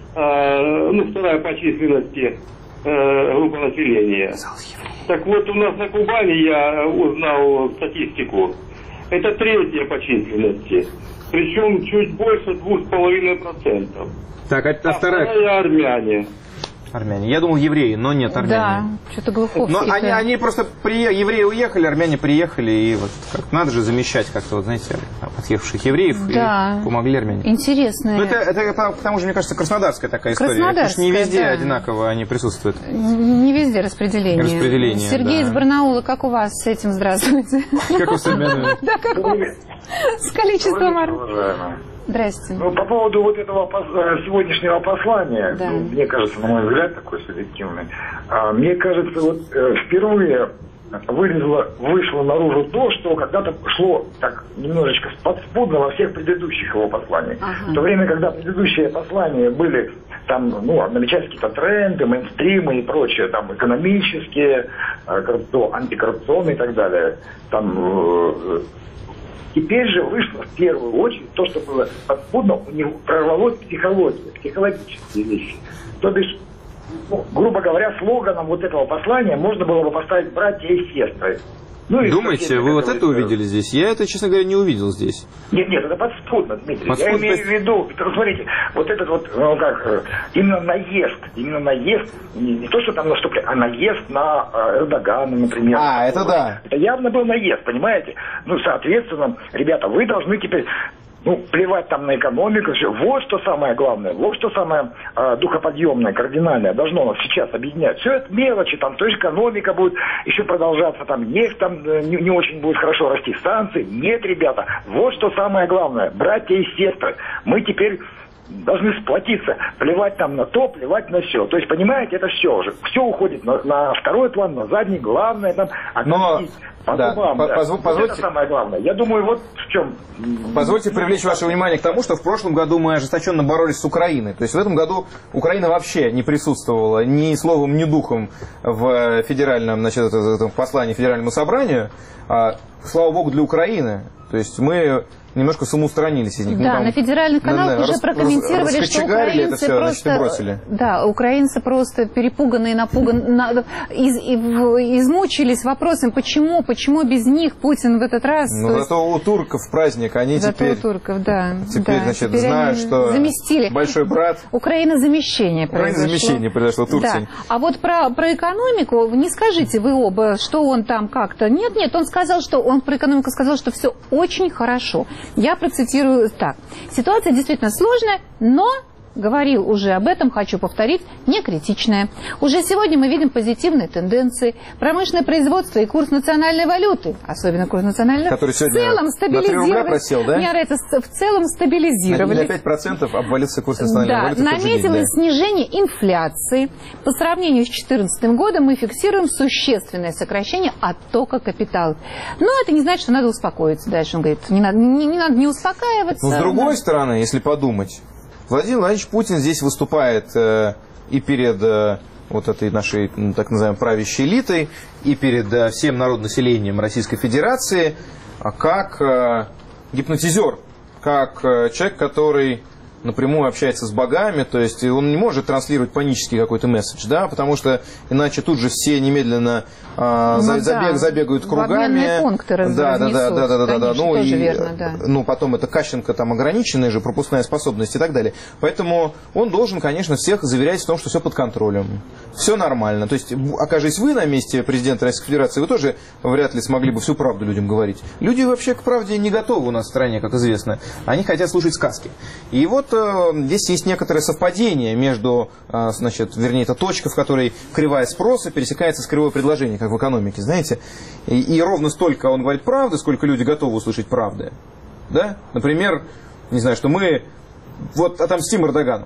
S8: ну, вторая по численности группа населения. Так вот, у нас на Кубани я узнал статистику. Это третья по численности. Причем чуть больше двух с половиной процентов.
S3: Так, а,
S8: а вторая... вторая армяне.
S3: Армяне. Я думал, евреи, но нет, армяне.
S2: Да, что-то Глуховский.
S3: Но они, они просто, при... евреи уехали, армяне приехали, и вот как надо же замещать как-то, вот, знаете, отъехавших евреев,
S2: да.
S3: И помогли армяне.
S2: Интересно.
S3: Это, это, потому что, мне кажется, краснодарская такая история. Потому что не везде
S2: да.
S3: одинаково они присутствуют.
S2: Не везде распределение.
S3: Распределение,
S2: Сергей
S3: да.
S2: из Барнаула, как у вас с этим? Здравствуйте.
S3: Как у Армяне?
S2: Да, как у вас с количеством армян. Здрасте.
S9: Ну, по поводу вот этого сегодняшнего послания,
S2: да.
S9: ну, мне кажется, на мой взгляд, такой субъективный, а, мне кажется, вот э, впервые вылезло, вышло наружу то, что когда-то шло так немножечко подспудно во всех предыдущих его посланиях. Ага. В то время, когда предыдущие послания были, там, ну, намечались какие-то тренды, мейнстримы и прочее, там, экономические, антикоррупционные и так далее, там... Э, Теперь же вышло в первую очередь то, что было подспудно, у него прорвалось психология, психологические вещи. То бишь, ну, грубо говоря, слоганом вот этого послания можно было бы поставить «братья и сестры». Ну, и
S3: думаете, вы вот это увидели здесь? Я это, честно говоря, не увидел здесь.
S9: Нет, нет, это подспудно, Дмитрий.
S3: Подспудно.
S9: Я имею в виду, смотрите, вот этот вот, ну как, именно наезд, именно наезд, не, не то, что там наступление, а наезд на Эрдогана, например.
S3: А, это да.
S9: Это явно был наезд, понимаете? Ну, соответственно, ребята, вы должны теперь... Ну, плевать там на экономику, все. Вот что самое главное, вот что самое э, духоподъемное, кардинальное должно нас сейчас объединять. Все это мелочи, там, то есть экономика будет еще продолжаться, там, нефть там не, не очень будет хорошо расти, станции. Нет, ребята, вот что самое главное, братья и сестры, мы теперь должны сплотиться, плевать там на то, плевать на все. То есть, понимаете, это все уже, все уходит на, на второй план, на задний, главное там,
S3: но...
S9: По
S3: да.
S9: зубам,
S3: По
S9: да.
S3: Позв...
S9: Вот
S3: Позвольте...
S9: это самое главное. Я думаю, вот в чем...
S3: Позвольте привлечь ваше внимание к тому, что в прошлом году мы ожесточенно боролись с Украиной. То есть в этом году Украина вообще не присутствовала ни словом, ни духом в федеральном, значит, этом послании Федеральному собранию. А, слава богу, для Украины. То есть мы немножко самоустранились из них.
S2: Да,
S3: ну, там,
S2: на федеральных каналах
S3: да,
S2: уже
S3: рас,
S2: прокомментировали,
S3: рас,
S2: что украинцы
S3: все,
S2: просто...
S3: бросили.
S2: Да, украинцы просто перепуганные, напуганные, из, измучились вопросом, почему, почему без них Путин в этот раз...
S3: Ну, зато у турков праздник, они
S2: зато
S3: теперь...
S2: у турков, да.
S3: Теперь,
S2: да,
S3: значит,
S2: теперь
S3: знают, что
S2: заместили.
S3: большой брат...
S2: Украина замещение произошло.
S3: Украина замещение произошло, Турция.
S2: Да. А вот про, про экономику, не скажите вы оба, что он там как-то... Нет, нет, он сказал, что... Он про экономику сказал, что все очень хорошо. Я процитирую так. Ситуация действительно сложная, но, говорил уже об этом, хочу повторить, не критичная. Уже сегодня мы видим позитивные тенденции. Промышленное производство и курс национальной валюты, особенно курс национальной валюты, в целом стабилизировались.
S3: Просел, да?
S2: Мне нравится, в целом стабилизировались.
S3: На пять процентов обвалился курс национальной
S2: да,
S3: валюты.
S2: наметилось да. снижение инфляции. По сравнению с две тысячи четырнадцатым годом мы фиксируем существенное сокращение оттока капиталов. Но это не значит, что надо успокоиться. Дальше он говорит, не надо не, не, надо не успокаиваться.
S3: Но с другой стороны, если подумать, Владимир Владимирович Путин здесь выступает э, и перед э, вот этой нашей, ну, так называемой, правящей элитой, и перед э, всем народным населением Российской Федерации как э, гипнотизер, как э, человек, который напрямую общается с богами, то есть он не может транслировать панический какой-то месседж, да, потому что иначе тут же все немедленно э, ну, забег, да. забегают кругами.
S2: Пункты раз,
S3: да, да, да, да, да, да, да, ну и
S2: верно, да.
S3: ну потом это Кащенко там ограниченная же пропускная способность и так далее. Поэтому он должен, конечно, всех заверять в том, что все под контролем, все нормально. То есть, окажись вы на месте президента Российской Федерации, вы тоже вряд ли смогли бы всю правду людям говорить. Люди вообще к правде не готовы у нас в стране, как известно. Они хотят слушать сказки. И вот здесь есть некоторое совпадение между, значит, вернее, это точка, в которой кривая спроса пересекается с кривой предложения, как в экономике, знаете. И, и ровно столько он говорит правды, сколько люди готовы услышать правды. Да? Например, не знаю, что мы вот отомстим Эрдогану.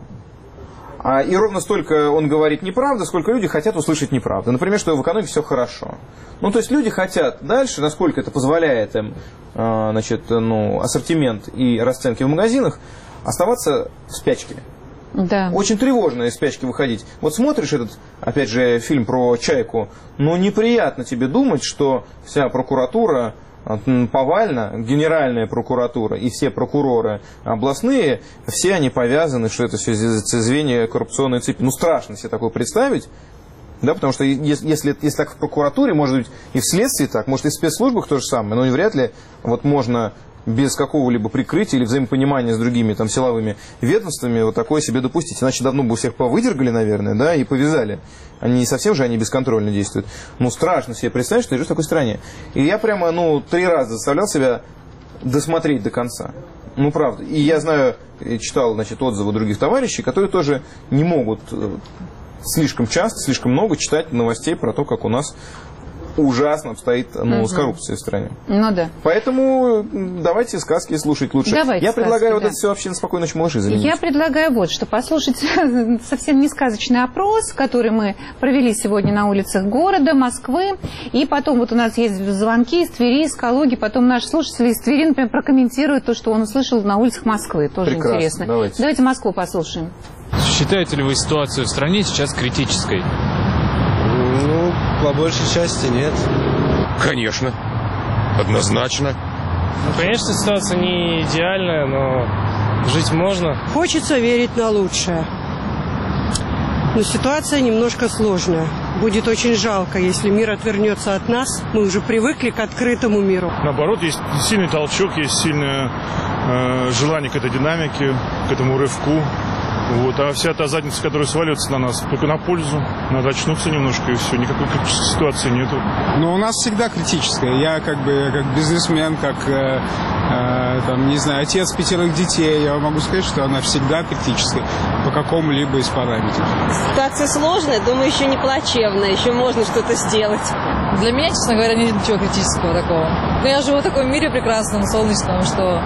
S3: А, и ровно столько он говорит неправды, сколько люди хотят услышать неправду. Например, что в экономике все хорошо. Ну, то есть люди хотят дальше, насколько это позволяет им, значит, ну, ассортимент и расценки в магазинах, оставаться в спячке.
S2: Да.
S3: Очень тревожно из спячки выходить. Вот смотришь этот, опять же, фильм про Чайку, ну неприятно тебе думать, что вся прокуратура повально, генеральная прокуратура и все прокуроры областные, все они повязаны, что это все звенья коррупционной цепи. Ну страшно себе такое представить. Да, потому что если, если, если так в прокуратуре, может быть и в следствии так, может и в спецслужбах то же самое, но вряд ли вот можно без какого-либо прикрытия или взаимопонимания с другими там силовыми ведомствами вот такое себе допустить. Иначе давно бы всех повыдергали, наверное, да, и повязали. Они не совсем же они бесконтрольно действуют. Ну, страшно себе представить, что я живу в такой стране. И я прямо, ну, три раза заставлял себя досмотреть до конца. Ну, правда. И я знаю, читал, значит, отзывы других товарищей, которые тоже не могут слишком часто, слишком много читать новостей про то, как у нас ужасно обстоит, ну, угу. с коррупцией в стране.
S2: Ну да.
S3: Поэтому давайте сказки слушать лучше.
S2: Давайте
S3: Я
S2: сказки,
S3: предлагаю
S2: да.
S3: вот это все вообще на «Спокойной ночи, малыши» заменить.
S2: Я предлагаю вот, что послушать совсем не сказочный опрос, который мы провели сегодня на улицах города, Москвы. И потом вот у нас есть звонки из Твери, из Калуги. Потом наши слушатели из Твери, например, прокомментируют то, что он услышал на улицах Москвы. Тоже
S3: прекрасно.
S2: Интересно.
S3: Давайте.
S2: Давайте Москву послушаем.
S10: Считаете ли вы ситуацию в стране сейчас критической?
S11: Ну, по большей части нет.
S1: Конечно. Однозначно.
S12: Ну, конечно, ситуация не идеальная, но жить можно.
S13: Хочется верить на лучшее. Но ситуация немножко сложная. Будет очень жалко, если мир отвернется от нас. Мы уже привыкли к открытому миру.
S14: Наоборот, есть сильный толчок, есть сильное э, желание к этой динамике, к этому рывку. Вот. А вся та задница, которая сваливается на нас, только на пользу. Надо очнуться немножко, и все. Никакой критической ситуации нету.
S15: Но у нас всегда критическая. Я как бы как бизнесмен, как, э, э, там, не знаю, отец пятерых детей, я могу сказать, что она всегда критическая по какому-либо из параметров.
S16: Ситуация сложная, думаю, еще не плачевная, еще можно что-то сделать.
S17: Для меня, честно говоря, нет ничего критического такого. Но я живу в таком мире прекрасном, солнечном, что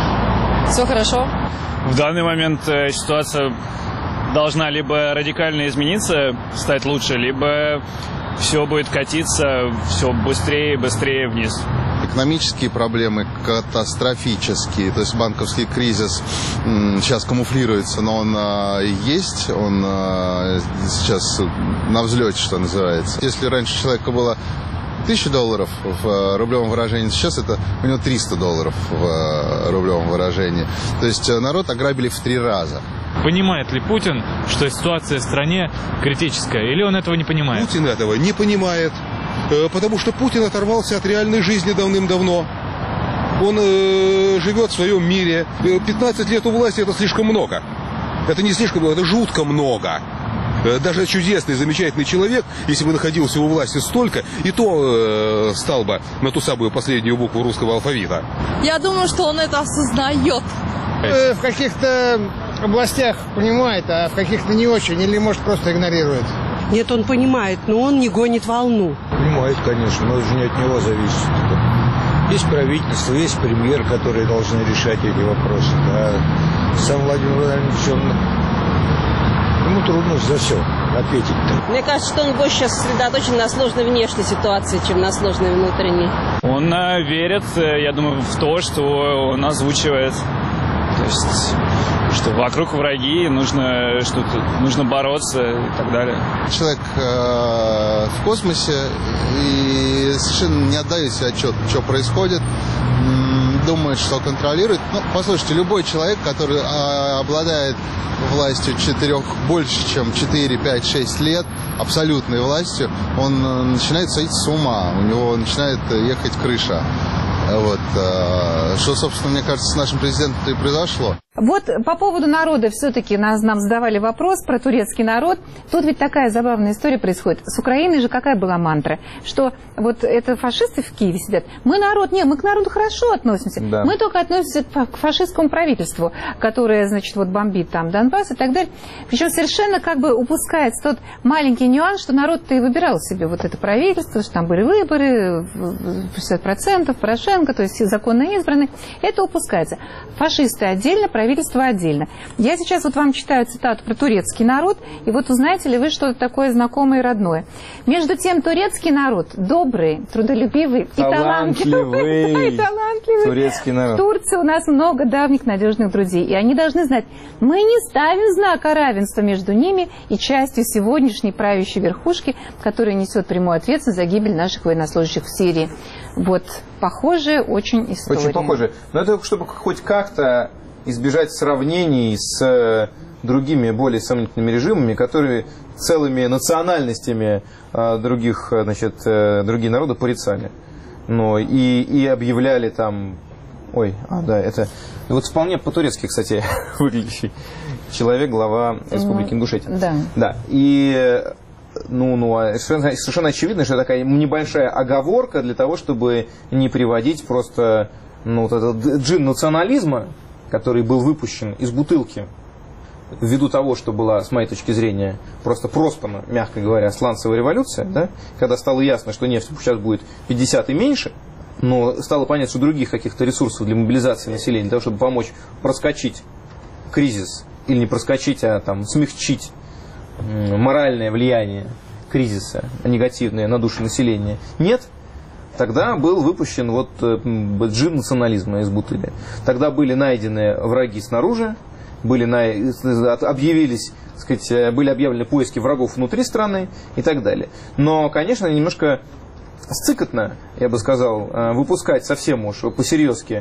S17: все хорошо.
S18: В данный момент ситуация должна либо радикально измениться, стать лучше, либо все будет катиться все быстрее и быстрее вниз.
S19: Экономические проблемы катастрофические, то есть банковский кризис сейчас камуфлируется, но он а, есть, он а, сейчас на взлете, что называется. Если раньше у человека было тысяча долларов в рублевом выражении, сейчас это у него триста долларов в рублевом выражении. То есть народ ограбили в три раза.
S10: Понимает ли Путин, что ситуация в стране критическая, или он этого не понимает?
S20: Путин этого не понимает, потому что Путин оторвался от реальной жизни давным-давно. Он э, живет в своем мире. пятнадцать лет у власти — это слишком много. Это не слишком много, это жутко много. Даже чудесный, замечательный человек, если бы находился у власти столько, и то э, стал бы на ту самую последнюю букву русского алфавита.
S17: Я думаю, что он это осознает.
S21: Э, в каких-то областях понимает, а в каких-то не очень, или, может, просто игнорирует.
S13: Нет, он понимает, но он не гонит волну.
S11: Понимает, конечно, но это же не от него зависит. Есть правительство, есть премьер, которые должны решать эти вопросы. Да. Сам Владимир Владимирович, он... Ему трудно за все ответить-то.
S16: Мне кажется, что он больше сейчас сосредоточен на сложной внешней ситуации, чем на сложной внутренней.
S18: Он э, верит, я думаю, в то, что он озвучивает. есть, что вокруг враги, нужно что-то, нужно бороться и так далее.
S19: Человек э, в космосе и совершенно не отдает себе отчет, что происходит, думает, что контролирует. Ну, послушайте, любой человек, который э, обладает властью четырех, больше, чем четыре, пять, шесть лет, абсолютной властью, он э, начинает сойти с ума, у него начинает ехать крыша. Вот, э, что, собственно, мне кажется, с нашим президентом-то и произошло.
S2: Вот по поводу народа все-таки нас, нам задавали вопрос про турецкий народ. Тут ведь такая забавная история происходит. С Украиной же какая была мантра? Что вот это фашисты в Киеве сидят. Мы народ, нет, мы к народу хорошо относимся. Да. Мы только относимся к фашистскому правительству, которое, значит, вот бомбит там Донбасс и так далее. Причем совершенно как бы упускается тот маленький нюанс, что народ-то и выбирал себе вот это правительство, что там были выборы, шестьдесят процентов, Порошенко, то есть законно избранные. Это упускается. Фашисты отдельно, правительство правительство отдельно. Я сейчас вот вам читаю цитату про турецкий народ, и вот узнаете ли вы что-то такое знакомое и родное. Между тем, турецкий народ добрый, трудолюбивый и талантливый. Да, и талантливый.
S3: Турецкий народ.
S2: В Турции у нас много давних надежных друзей, и они должны знать, мы не ставим знака равенства между ними и частью сегодняшней правящей верхушки, которая несет прямую ответственность за гибель наших военнослужащих в Сирии. Вот, похожая очень история.
S3: Очень похожая. Но это чтобы хоть как-то избежать сравнений с другими более сомнительными режимами, которые целыми национальностями других, значит, другие народы порицали. Но и, и объявляли там... Ой, а, да, это... Вот вполне по-турецки, кстати, выглядящий человек, глава Республики Ингушетия.
S2: Да.
S3: Да. И... Ну, ну, совершенно, совершенно очевидно, что такая небольшая оговорка для того, чтобы не приводить просто ну, вот этот джин национализма, который был выпущен из бутылки, ввиду того, что была, с моей точки зрения, просто проспана, мягко говоря, сланцевая революция, да, когда стало ясно, что нефть сейчас будет пятьдесят и меньше, но стало понятно, что других каких-то ресурсов для мобилизации населения, для того, чтобы помочь проскочить кризис, или не проскочить, а там смягчить моральное влияние кризиса, негативное на душу населения, нет, тогда был выпущен вот джин национализма из бутыли. Тогда были найдены враги снаружи, были на... объявились, так сказать, были объявлены поиски врагов внутри страны и так далее. Но, конечно, немножко сцикотно, я бы сказал, выпускать совсем уж по-серьезки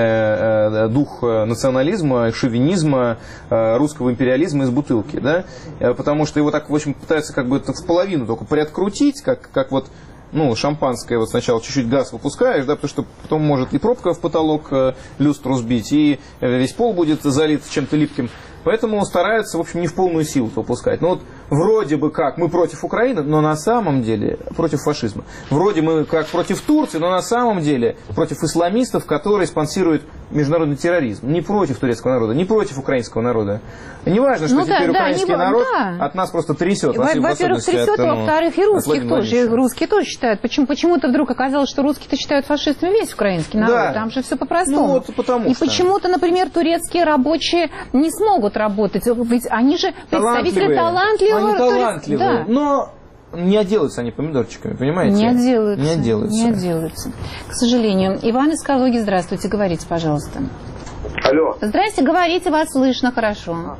S3: дух национализма, шовинизма, русского империализма из бутылки, да? Потому что его так, в общем, пытаются как бы в половину только приоткрутить, как, как вот ну, шампанское, вот сначала чуть-чуть газ выпускаешь, да, потому что потом может и пробка в потолок люстру сбить, и весь пол будет залит чем-то липким. Поэтому стараются, в общем, не в полную силу выпускать. Ну вот вроде бы как мы против Украины, но на самом деле против фашизма. Вроде мы как против Турции, но на самом деле против исламистов, которые спонсируют международный терроризм. Не против турецкого народа, не против украинского народа. Не важно, что ну, теперь да, украинский да, народ да. от нас просто трясет.
S2: Во-первых, трясет, а во-вторых, и русских тоже. Русские тоже считают. Почему, почему-то вдруг оказалось, что русские-то считают фашистами весь украинский народ. Да. Там же все по-простому.
S3: Ну, вот потому
S2: и
S3: что.
S2: почему-то, например, турецкие рабочие не смогут работать. Ведь они же представители талантливого.
S3: Они талантливые, да. Но не отделаются они помидорчиками, понимаете?
S2: Не отделаются.
S3: Не отделаются.
S2: Не отделаются. К сожалению. Иван из Калуги, здравствуйте, говорите, пожалуйста.
S5: Алло.
S2: Здрасте, говорите, вас слышно хорошо.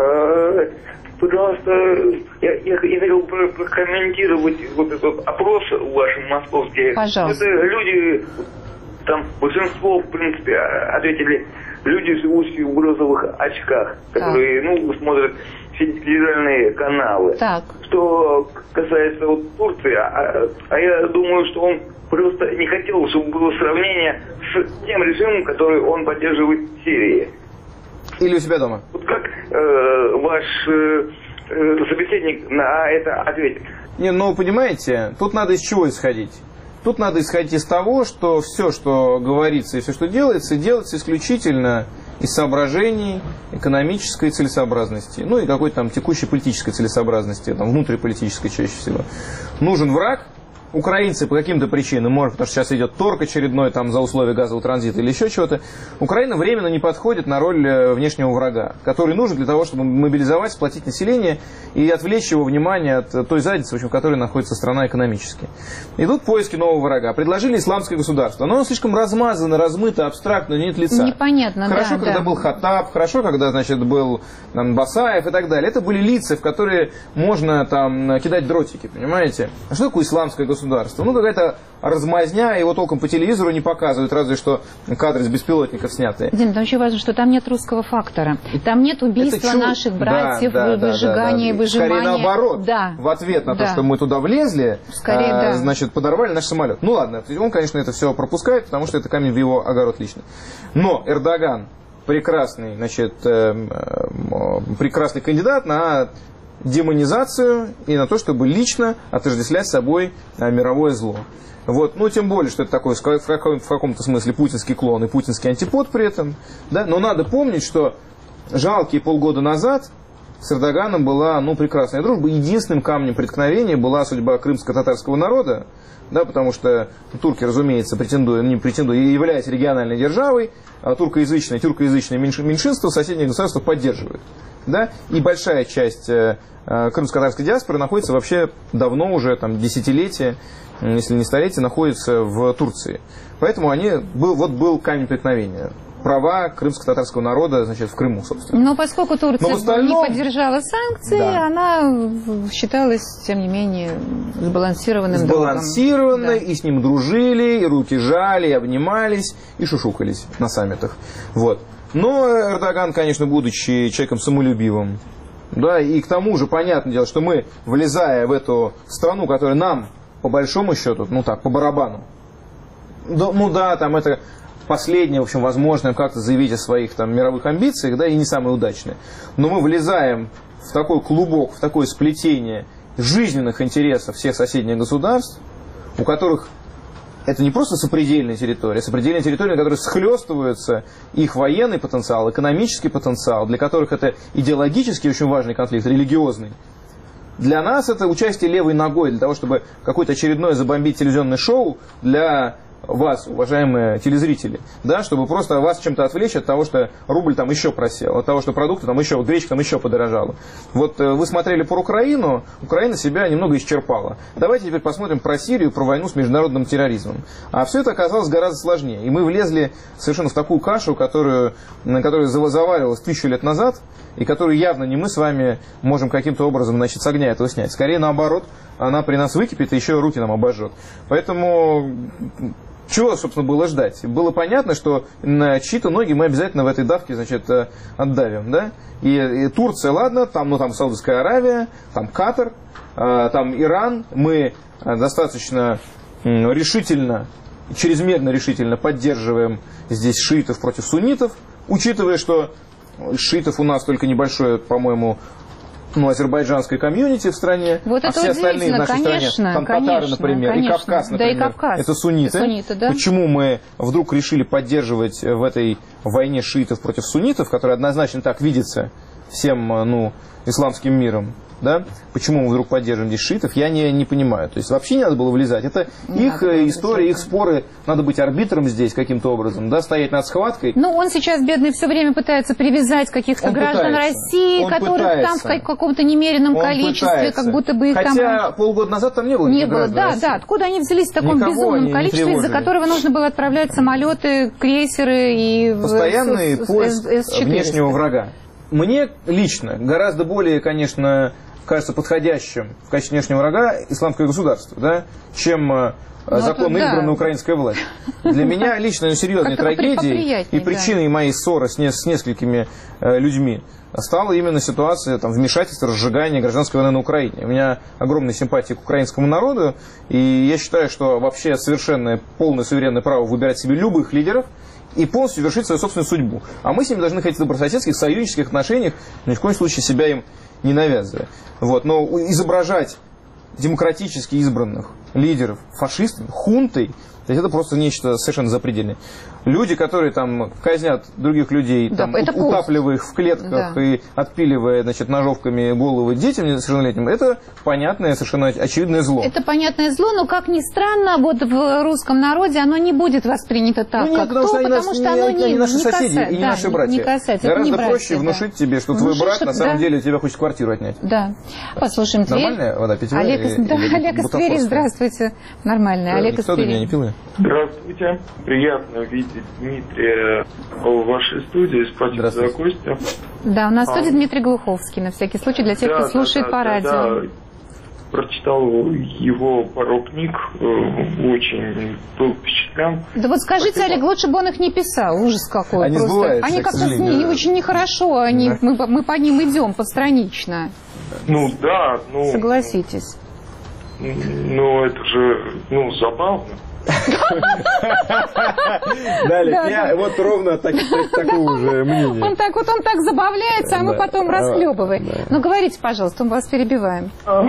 S5: Пожалуйста, я, я, я хотел прокомментировать вот этот опрос ваш московский.
S2: Пожалуйста.
S5: Это люди, там большинство, в принципе, ответили, люди, живущие в розовых очках, которые, так. ну, смотрят федеральные каналы.
S2: Так.
S5: Что касается вот Турции, а, а я думаю, что он просто не хотел, чтобы было сравнение с тем режимом, который он поддерживает в Сирии.
S3: Или у себя дома?
S5: Вот как э, ваш э, собеседник на это ответит?
S3: Не, ну, понимаете, тут надо из чего исходить? Тут надо исходить из того, что все, что говорится и все, что делается, делается исключительно из соображений экономической целесообразности, ну и какой-то там текущей политической целесообразности, там внутриполитической чаще всего. Нужен враг, украинцы по каким-то причинам, может, потому что сейчас идет торг очередной там за условия газового транзита или еще чего-то, Украина временно не подходит на роль внешнего врага, который нужен для того, чтобы мобилизовать, сплотить население и отвлечь его внимание от той задницы, в общем, в которой находится страна экономически. Идут поиски нового врага. Предложили исламское государство. Но оно слишком размазано, размыто, абстрактно, нет лица.
S2: Непонятно,
S3: Хорошо,
S2: да,
S3: когда
S2: да.
S3: был Хаттаб, хорошо, когда, значит, был там, Басаев и так далее. Это были лица, в которые можно там кидать дротики, понимаете? А что такое исламское государство? Ну, какая-то размазня, его толком по телевизору не показывают, разве что кадры с беспилотников снятые.
S2: Дим, там очень важно, что там нет русского фактора. Там нет убийства
S3: чу...
S2: наших братьев,
S3: да, да,
S2: выжигания,
S3: да, да.
S2: выжимания.
S3: Скорее наоборот.
S2: Да.
S3: В ответ на
S2: да.
S3: то, что мы туда влезли,
S2: Скорее,
S3: а,
S2: да.
S3: значит, подорвали наш самолет. Ну ладно, он, конечно, это все пропускает, потому что это камень в его огород лично. Но Эрдоган прекрасный, значит, э, э, прекрасный кандидат на демонизацию и на то, чтобы лично отождествлять с собой э, мировое зло. Вот, ну, тем более, что это такой, в каком-то смысле, путинский клон и путинский антипод при этом. Да? Но надо помнить, что жалкие полгода назад с Эрдоганом была, ну, прекрасная дружба. Единственным камнем преткновения была судьба крымско-татарского народа, да, потому что турки, разумеется, претендуют, не претендуют, являясь региональной державой, а туркоязычное, тюркоязычное меньшинство соседних государств поддерживают. Да? И большая часть э, крымско-татарской диаспоры находится вообще давно уже, там, десятилетия, если не столетия, находится в Турции. Поэтому они, был, вот был камень преткновения. Права крымско-татарского народа, значит, в Крыму, собственно.
S2: Но поскольку Турция
S3: Но остальном...
S2: не поддержала санкции, да. она считалась, тем не менее, сбалансированным
S3: Сбалансированной,
S2: другом.
S3: и с ним дружили, и руки жали, и обнимались, и шушукались на саммитах. Вот. Но Эрдоган, конечно, будучи человеком самолюбивым, да, и к тому же, понятное дело, что мы, влезая в эту страну, которая нам, по большому счету, ну так, по барабану, да, ну да, там это последнее, в общем, возможное как-то заявить о своих там мировых амбициях, да, и не самое удачное. Но мы влезаем в такой клубок, в такое сплетение жизненных интересов всех соседних государств, у которых это не просто сопредельная территория, а сопредельная территория, на которой схлестываются их военный потенциал, экономический потенциал, для которых это идеологически очень важный конфликт, религиозный. Для нас это участие левой ногой, для того, чтобы какое-то очередное забомбить телевизионное шоу для вас, уважаемые телезрители, да, чтобы просто вас чем-то отвлечь от того, что рубль там еще просел, от того, что продукты там еще, гречка там еще подорожала. Вот э, вы смотрели про Украину, Украина себя немного исчерпала. Давайте теперь посмотрим про Сирию, про войну с международным терроризмом. А все это оказалось гораздо сложнее. И мы влезли совершенно в такую кашу, которую, на которую заваривалась тысячу лет назад, и которую явно не мы с вами можем каким-то образом, значит, с огня этого снять. Скорее наоборот, она при нас выкипит и еще руки нам обожжет. Поэтому... Чего, собственно, было ждать? Было понятно, что на чьи-то ноги мы обязательно в этой давке, значит, отдавим, да? И, и Турция, ладно, там, ну, там Саудовская Аравия, там Катар, э, там Иран. Мы достаточно э, решительно, чрезмерно решительно поддерживаем здесь шиитов против суннитов, учитывая, что шиитов у нас только небольшое, по-моему, ну, азербайджанской комьюнити в стране,
S2: вот
S3: а все остальные в нашей
S2: конечно,
S3: стране, там
S2: конечно,
S3: татары, например,
S2: конечно.
S3: и Кавказ, например,
S2: да и Кавказ.
S3: это сунниты.
S2: сунниты да?
S3: Почему мы вдруг решили поддерживать в этой войне шиитов против суннитов, которая однозначно так видится всем, ну, исламским миром? Да? Почему мы вдруг поддерживаем здесь шиитов, я не, не понимаю. То есть вообще не надо было влезать. Это не их история, их споры. Надо быть арбитром здесь каким-то образом, да, стоять над схваткой.
S2: Ну, он сейчас, бедный, все время пытается привязать каких-то он граждан пытается. России, он которых пытается. Там в каком-то немеренном он количестве, пытается. Как будто бы их
S3: Хотя
S2: там...
S3: Хотя полгода назад там не было
S2: не было, да,
S3: России.
S2: да. Откуда они взялись в таком
S3: Никого
S2: безумном количестве, из-за которого нужно было отправлять самолеты, крейсеры и...
S3: Постоянный поиск внешнего врага. Мне лично гораздо более, конечно... кажется подходящим в качестве внешнего врага исламское государство, да, чем э, законно да. избранная украинская власть. Для меня лично серьезной трагедией и причиной да. моей ссоры с, не, с несколькими э, людьми стала именно ситуация там, вмешательства, разжигания гражданской войны на Украине. У меня огромная симпатия к украинскому народу, и я считаю, что вообще совершенное, полное суверенное право выбирать себе любых лидеров и полностью вершить свою собственную судьбу. А мы с ними должны ходить в добрососедских, союзнических отношениях, ни в коем случае себя им не навязывая. Вот. Но изображать демократически избранных лидеров фашистами, хунтой, то есть это просто нечто совершенно запредельное. Люди, которые там казнят других людей, да, там, утапливая их в клетках, да, и отпиливая, значит, ножовками головы детям несовершеннолетним, это понятное, совершенно очевидное зло.
S2: Это понятное зло, но, как ни странно, вот в русском народе оно не будет воспринято так, ну, нет, как потому, то, что, потому нас, что оно не, не наши
S3: не соседи
S2: касается,
S3: и не
S2: да,
S3: наши братья.
S2: Не касается.
S3: Гораздо
S2: не
S3: проще
S2: братья,
S3: внушить
S2: да.
S3: тебе, что
S2: Внушишь,
S3: твой брат
S2: что,
S3: на самом
S2: да.
S3: деле тебя хочет квартиру отнять.
S2: Да. Послушаем Тверь.
S3: Нормальная вода питьевая?
S2: Олег, или, да, или Олег из Твери, здравствуйте. Нормальная.
S3: Да,
S2: Олег из Твери.
S3: Меня не пил.
S6: Здравствуйте. Приятно видеть Дмитрия в вашей студии. Спасибо за гостя.
S2: Да, у нас в студии
S6: а,
S2: Дмитрий Глуховский, на всякий случай, для тех, да, кто слушает да, по да, радио. Да, да.
S6: Прочитал его пару книг, очень был впечатлен.
S2: Да вот скажите, Спасибо. Олег, лучше бы он их не писал. Ужас какой.
S3: Они
S2: просто.
S3: Сбываются,
S2: они как-то не очень нехорошо, они, да. мы, мы по ним идем постранично.
S6: Ну да, ну...
S2: Согласитесь.
S6: Ну это же, ну, забавно.
S3: Далее, я вот ровно такого же мнения.
S2: Он так вот он так забавляется, а мы потом расхлебываем. Ну говорите, пожалуйста, мы вас перебиваем.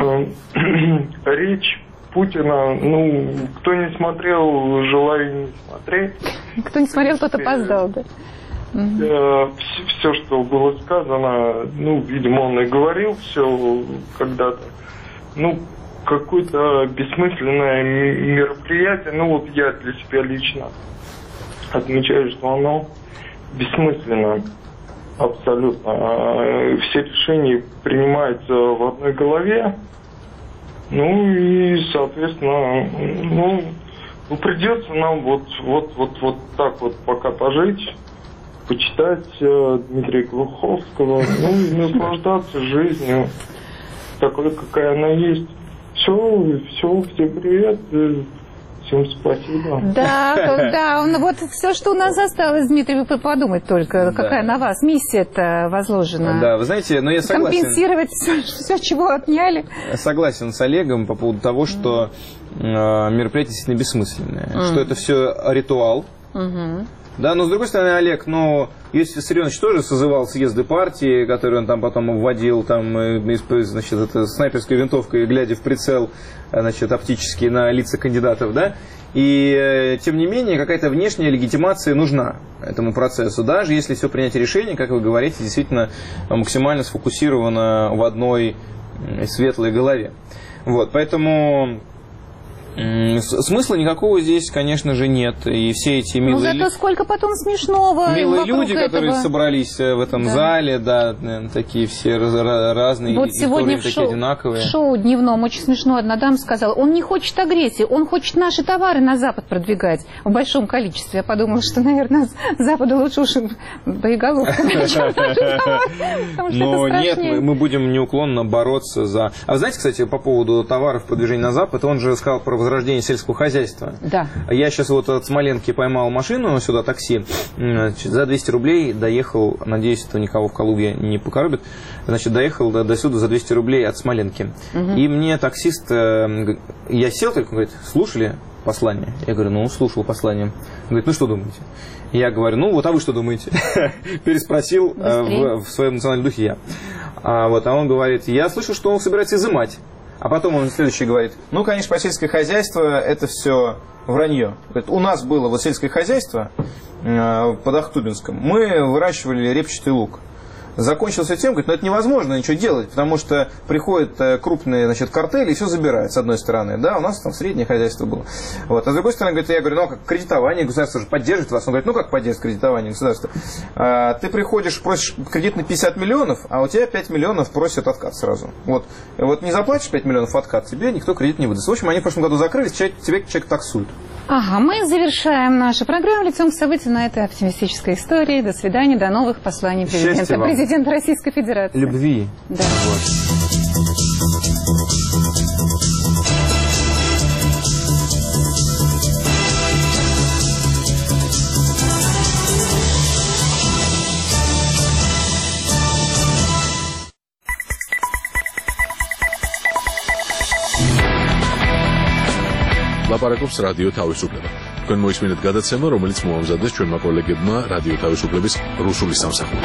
S6: Речь Путина, ну, кто не смотрел, желаю не смотреть.
S2: Кто не смотрел, тот опоздал, да.
S6: Все, что было сказано, ну, видимо, он и говорил все когда-то. Ну, какое-то бессмысленное мероприятие, ну вот я для себя лично отмечаю, что оно бессмысленно абсолютно. Все решения принимаются в одной голове, ну и, соответственно, ну, ну придется нам вот, вот, вот, вот так вот пока пожить, почитать э, Дмитрия Глуховского, ну и наслаждаться жизнью такой, какая она есть. Все, все, всем привет, всем спасибо.
S2: Да, да, он, вот все, что у нас осталось, Дмитрий, вы подумать только, да. какая на вас миссия-то возложена.
S3: Да, вы знаете, но я согласен.
S2: Компенсировать все, все, чего отняли.
S3: Согласен с Олегом по поводу того, что э, мероприятие действительно бессмысленное, mm. что это все ритуал. Mm-hmm. Да, но с другой стороны, Олег, ну, Иосиф Виссарионович тоже созывал съезды партии, которые он там потом вводил, там, значит, это, снайперской винтовкой, глядя в прицел, значит, оптически на лица кандидатов, да, и, тем не менее, какая-то внешняя легитимация нужна этому процессу, даже если все принятие решений, как вы говорите, действительно максимально сфокусировано в одной светлой голове. Вот, поэтому... Смысла никакого здесь, конечно же, нет. И все эти милые...
S2: Ну, зато сколько потом смешного
S3: милые люди,
S2: этого.
S3: которые собрались в этом да. зале, да, такие все раз, разные,
S2: вот
S3: и
S2: сегодня в
S3: такие
S2: шоу,
S3: одинаковые.
S2: В шоу дневном очень смешно одна дама сказала, он не хочет агрессии, он хочет наши товары на Запад продвигать в большом количестве. Я подумала, что, наверное, Западу лучше уж боеголовками.
S3: Но нет, мы будем неуклонно бороться за... А вы знаете, кстати, по поводу товаров продвижения на Запад, он же сказал про возрождение сельского хозяйства.
S2: Да.
S3: Я сейчас вот от Смоленки поймал машину сюда, такси, значит, за двести рублей доехал, надеюсь, это никого в Калуге не покоробит, значит, доехал до, до сюда за двести рублей от Смоленки. Угу. И мне таксист, я сел, так, говорит, слушали послание? Я говорю, ну, слушал послание. Он говорит, ну, что думаете? Я говорю, ну, вот, а вы что думаете? Переспросил в, в своем национальном духе я. А, вот, а он говорит, я слышал, что он собирается изымать. А потом он следующий говорит, ну, конечно, сельское хозяйство это все вранье. Говорит, у нас было вот сельское хозяйство э, под Ахтубинском, мы выращивали репчатый лук. Закончился тем, говорит, ну это невозможно ничего делать, потому что приходят крупные, значит, картели и все забирают, с одной стороны. Да, у нас там среднее хозяйство было. Вот. А с другой стороны, говорит, я говорю, ну а как кредитование, государство же поддерживает вас. Он говорит, ну как поддерживает кредитование государства? А, ты приходишь, просишь кредит на пятьдесят миллионов, а у тебя пять миллионов просят откат сразу. Вот. Вот не заплатишь пять миллионов откат, тебе никто кредит не выдаст. В общем, они в прошлом году закрылись, тебе человек таксует.
S2: Ага, мы завершаем нашу программу «Лицом к событию» на этой оптимистической истории. До свидания, до новых посланий президента. Президента Российской Федерации.
S3: Любви.
S2: Да.
S1: ლაპარაკობს რადიო თავისუფლება. თქვენ მოისმინეთ გადაცემა, რომელიც მოამზადეს ჩვენმა კოლეგებმა რადიო თავისუფლების რუსული სამსახური.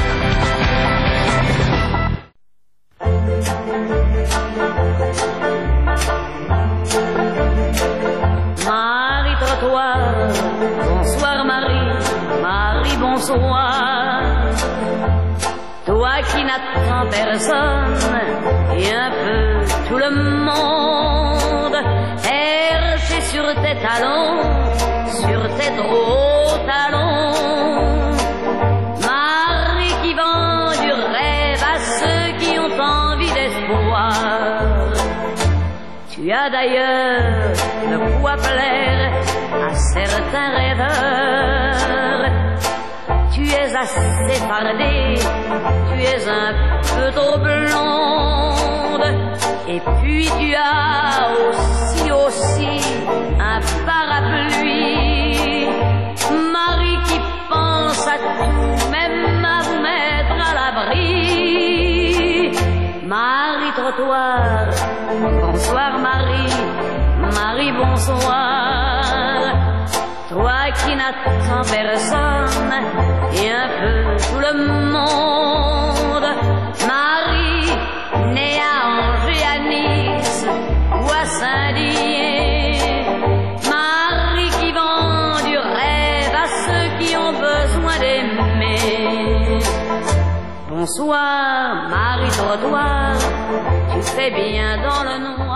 S4: n'attend personne et un peu tout le monde. Ercher sur tes talons, sur tes trop talons. Marie qui vend du rêve à ceux qui ont envie d'espoir. Tu as d'ailleurs de quoi plaire à certains rêveurs. Tu es assez fardée, tu es un peu trop blonde. Et puis tu as aussi, aussi un parapluie. Marie qui pense à tout, même à vous mettre à l'abri. Marie trottoir, bonsoir Marie, Marie bonsoir. Toi qui n'attends personne et un peu tout le monde. Marie, née à Angers, à Nice ou à Saint-Dié. Marie qui vend du rêve à ceux qui ont besoin d'aimer. Bonsoir Marie trottoir, tu fais bien dans le nom.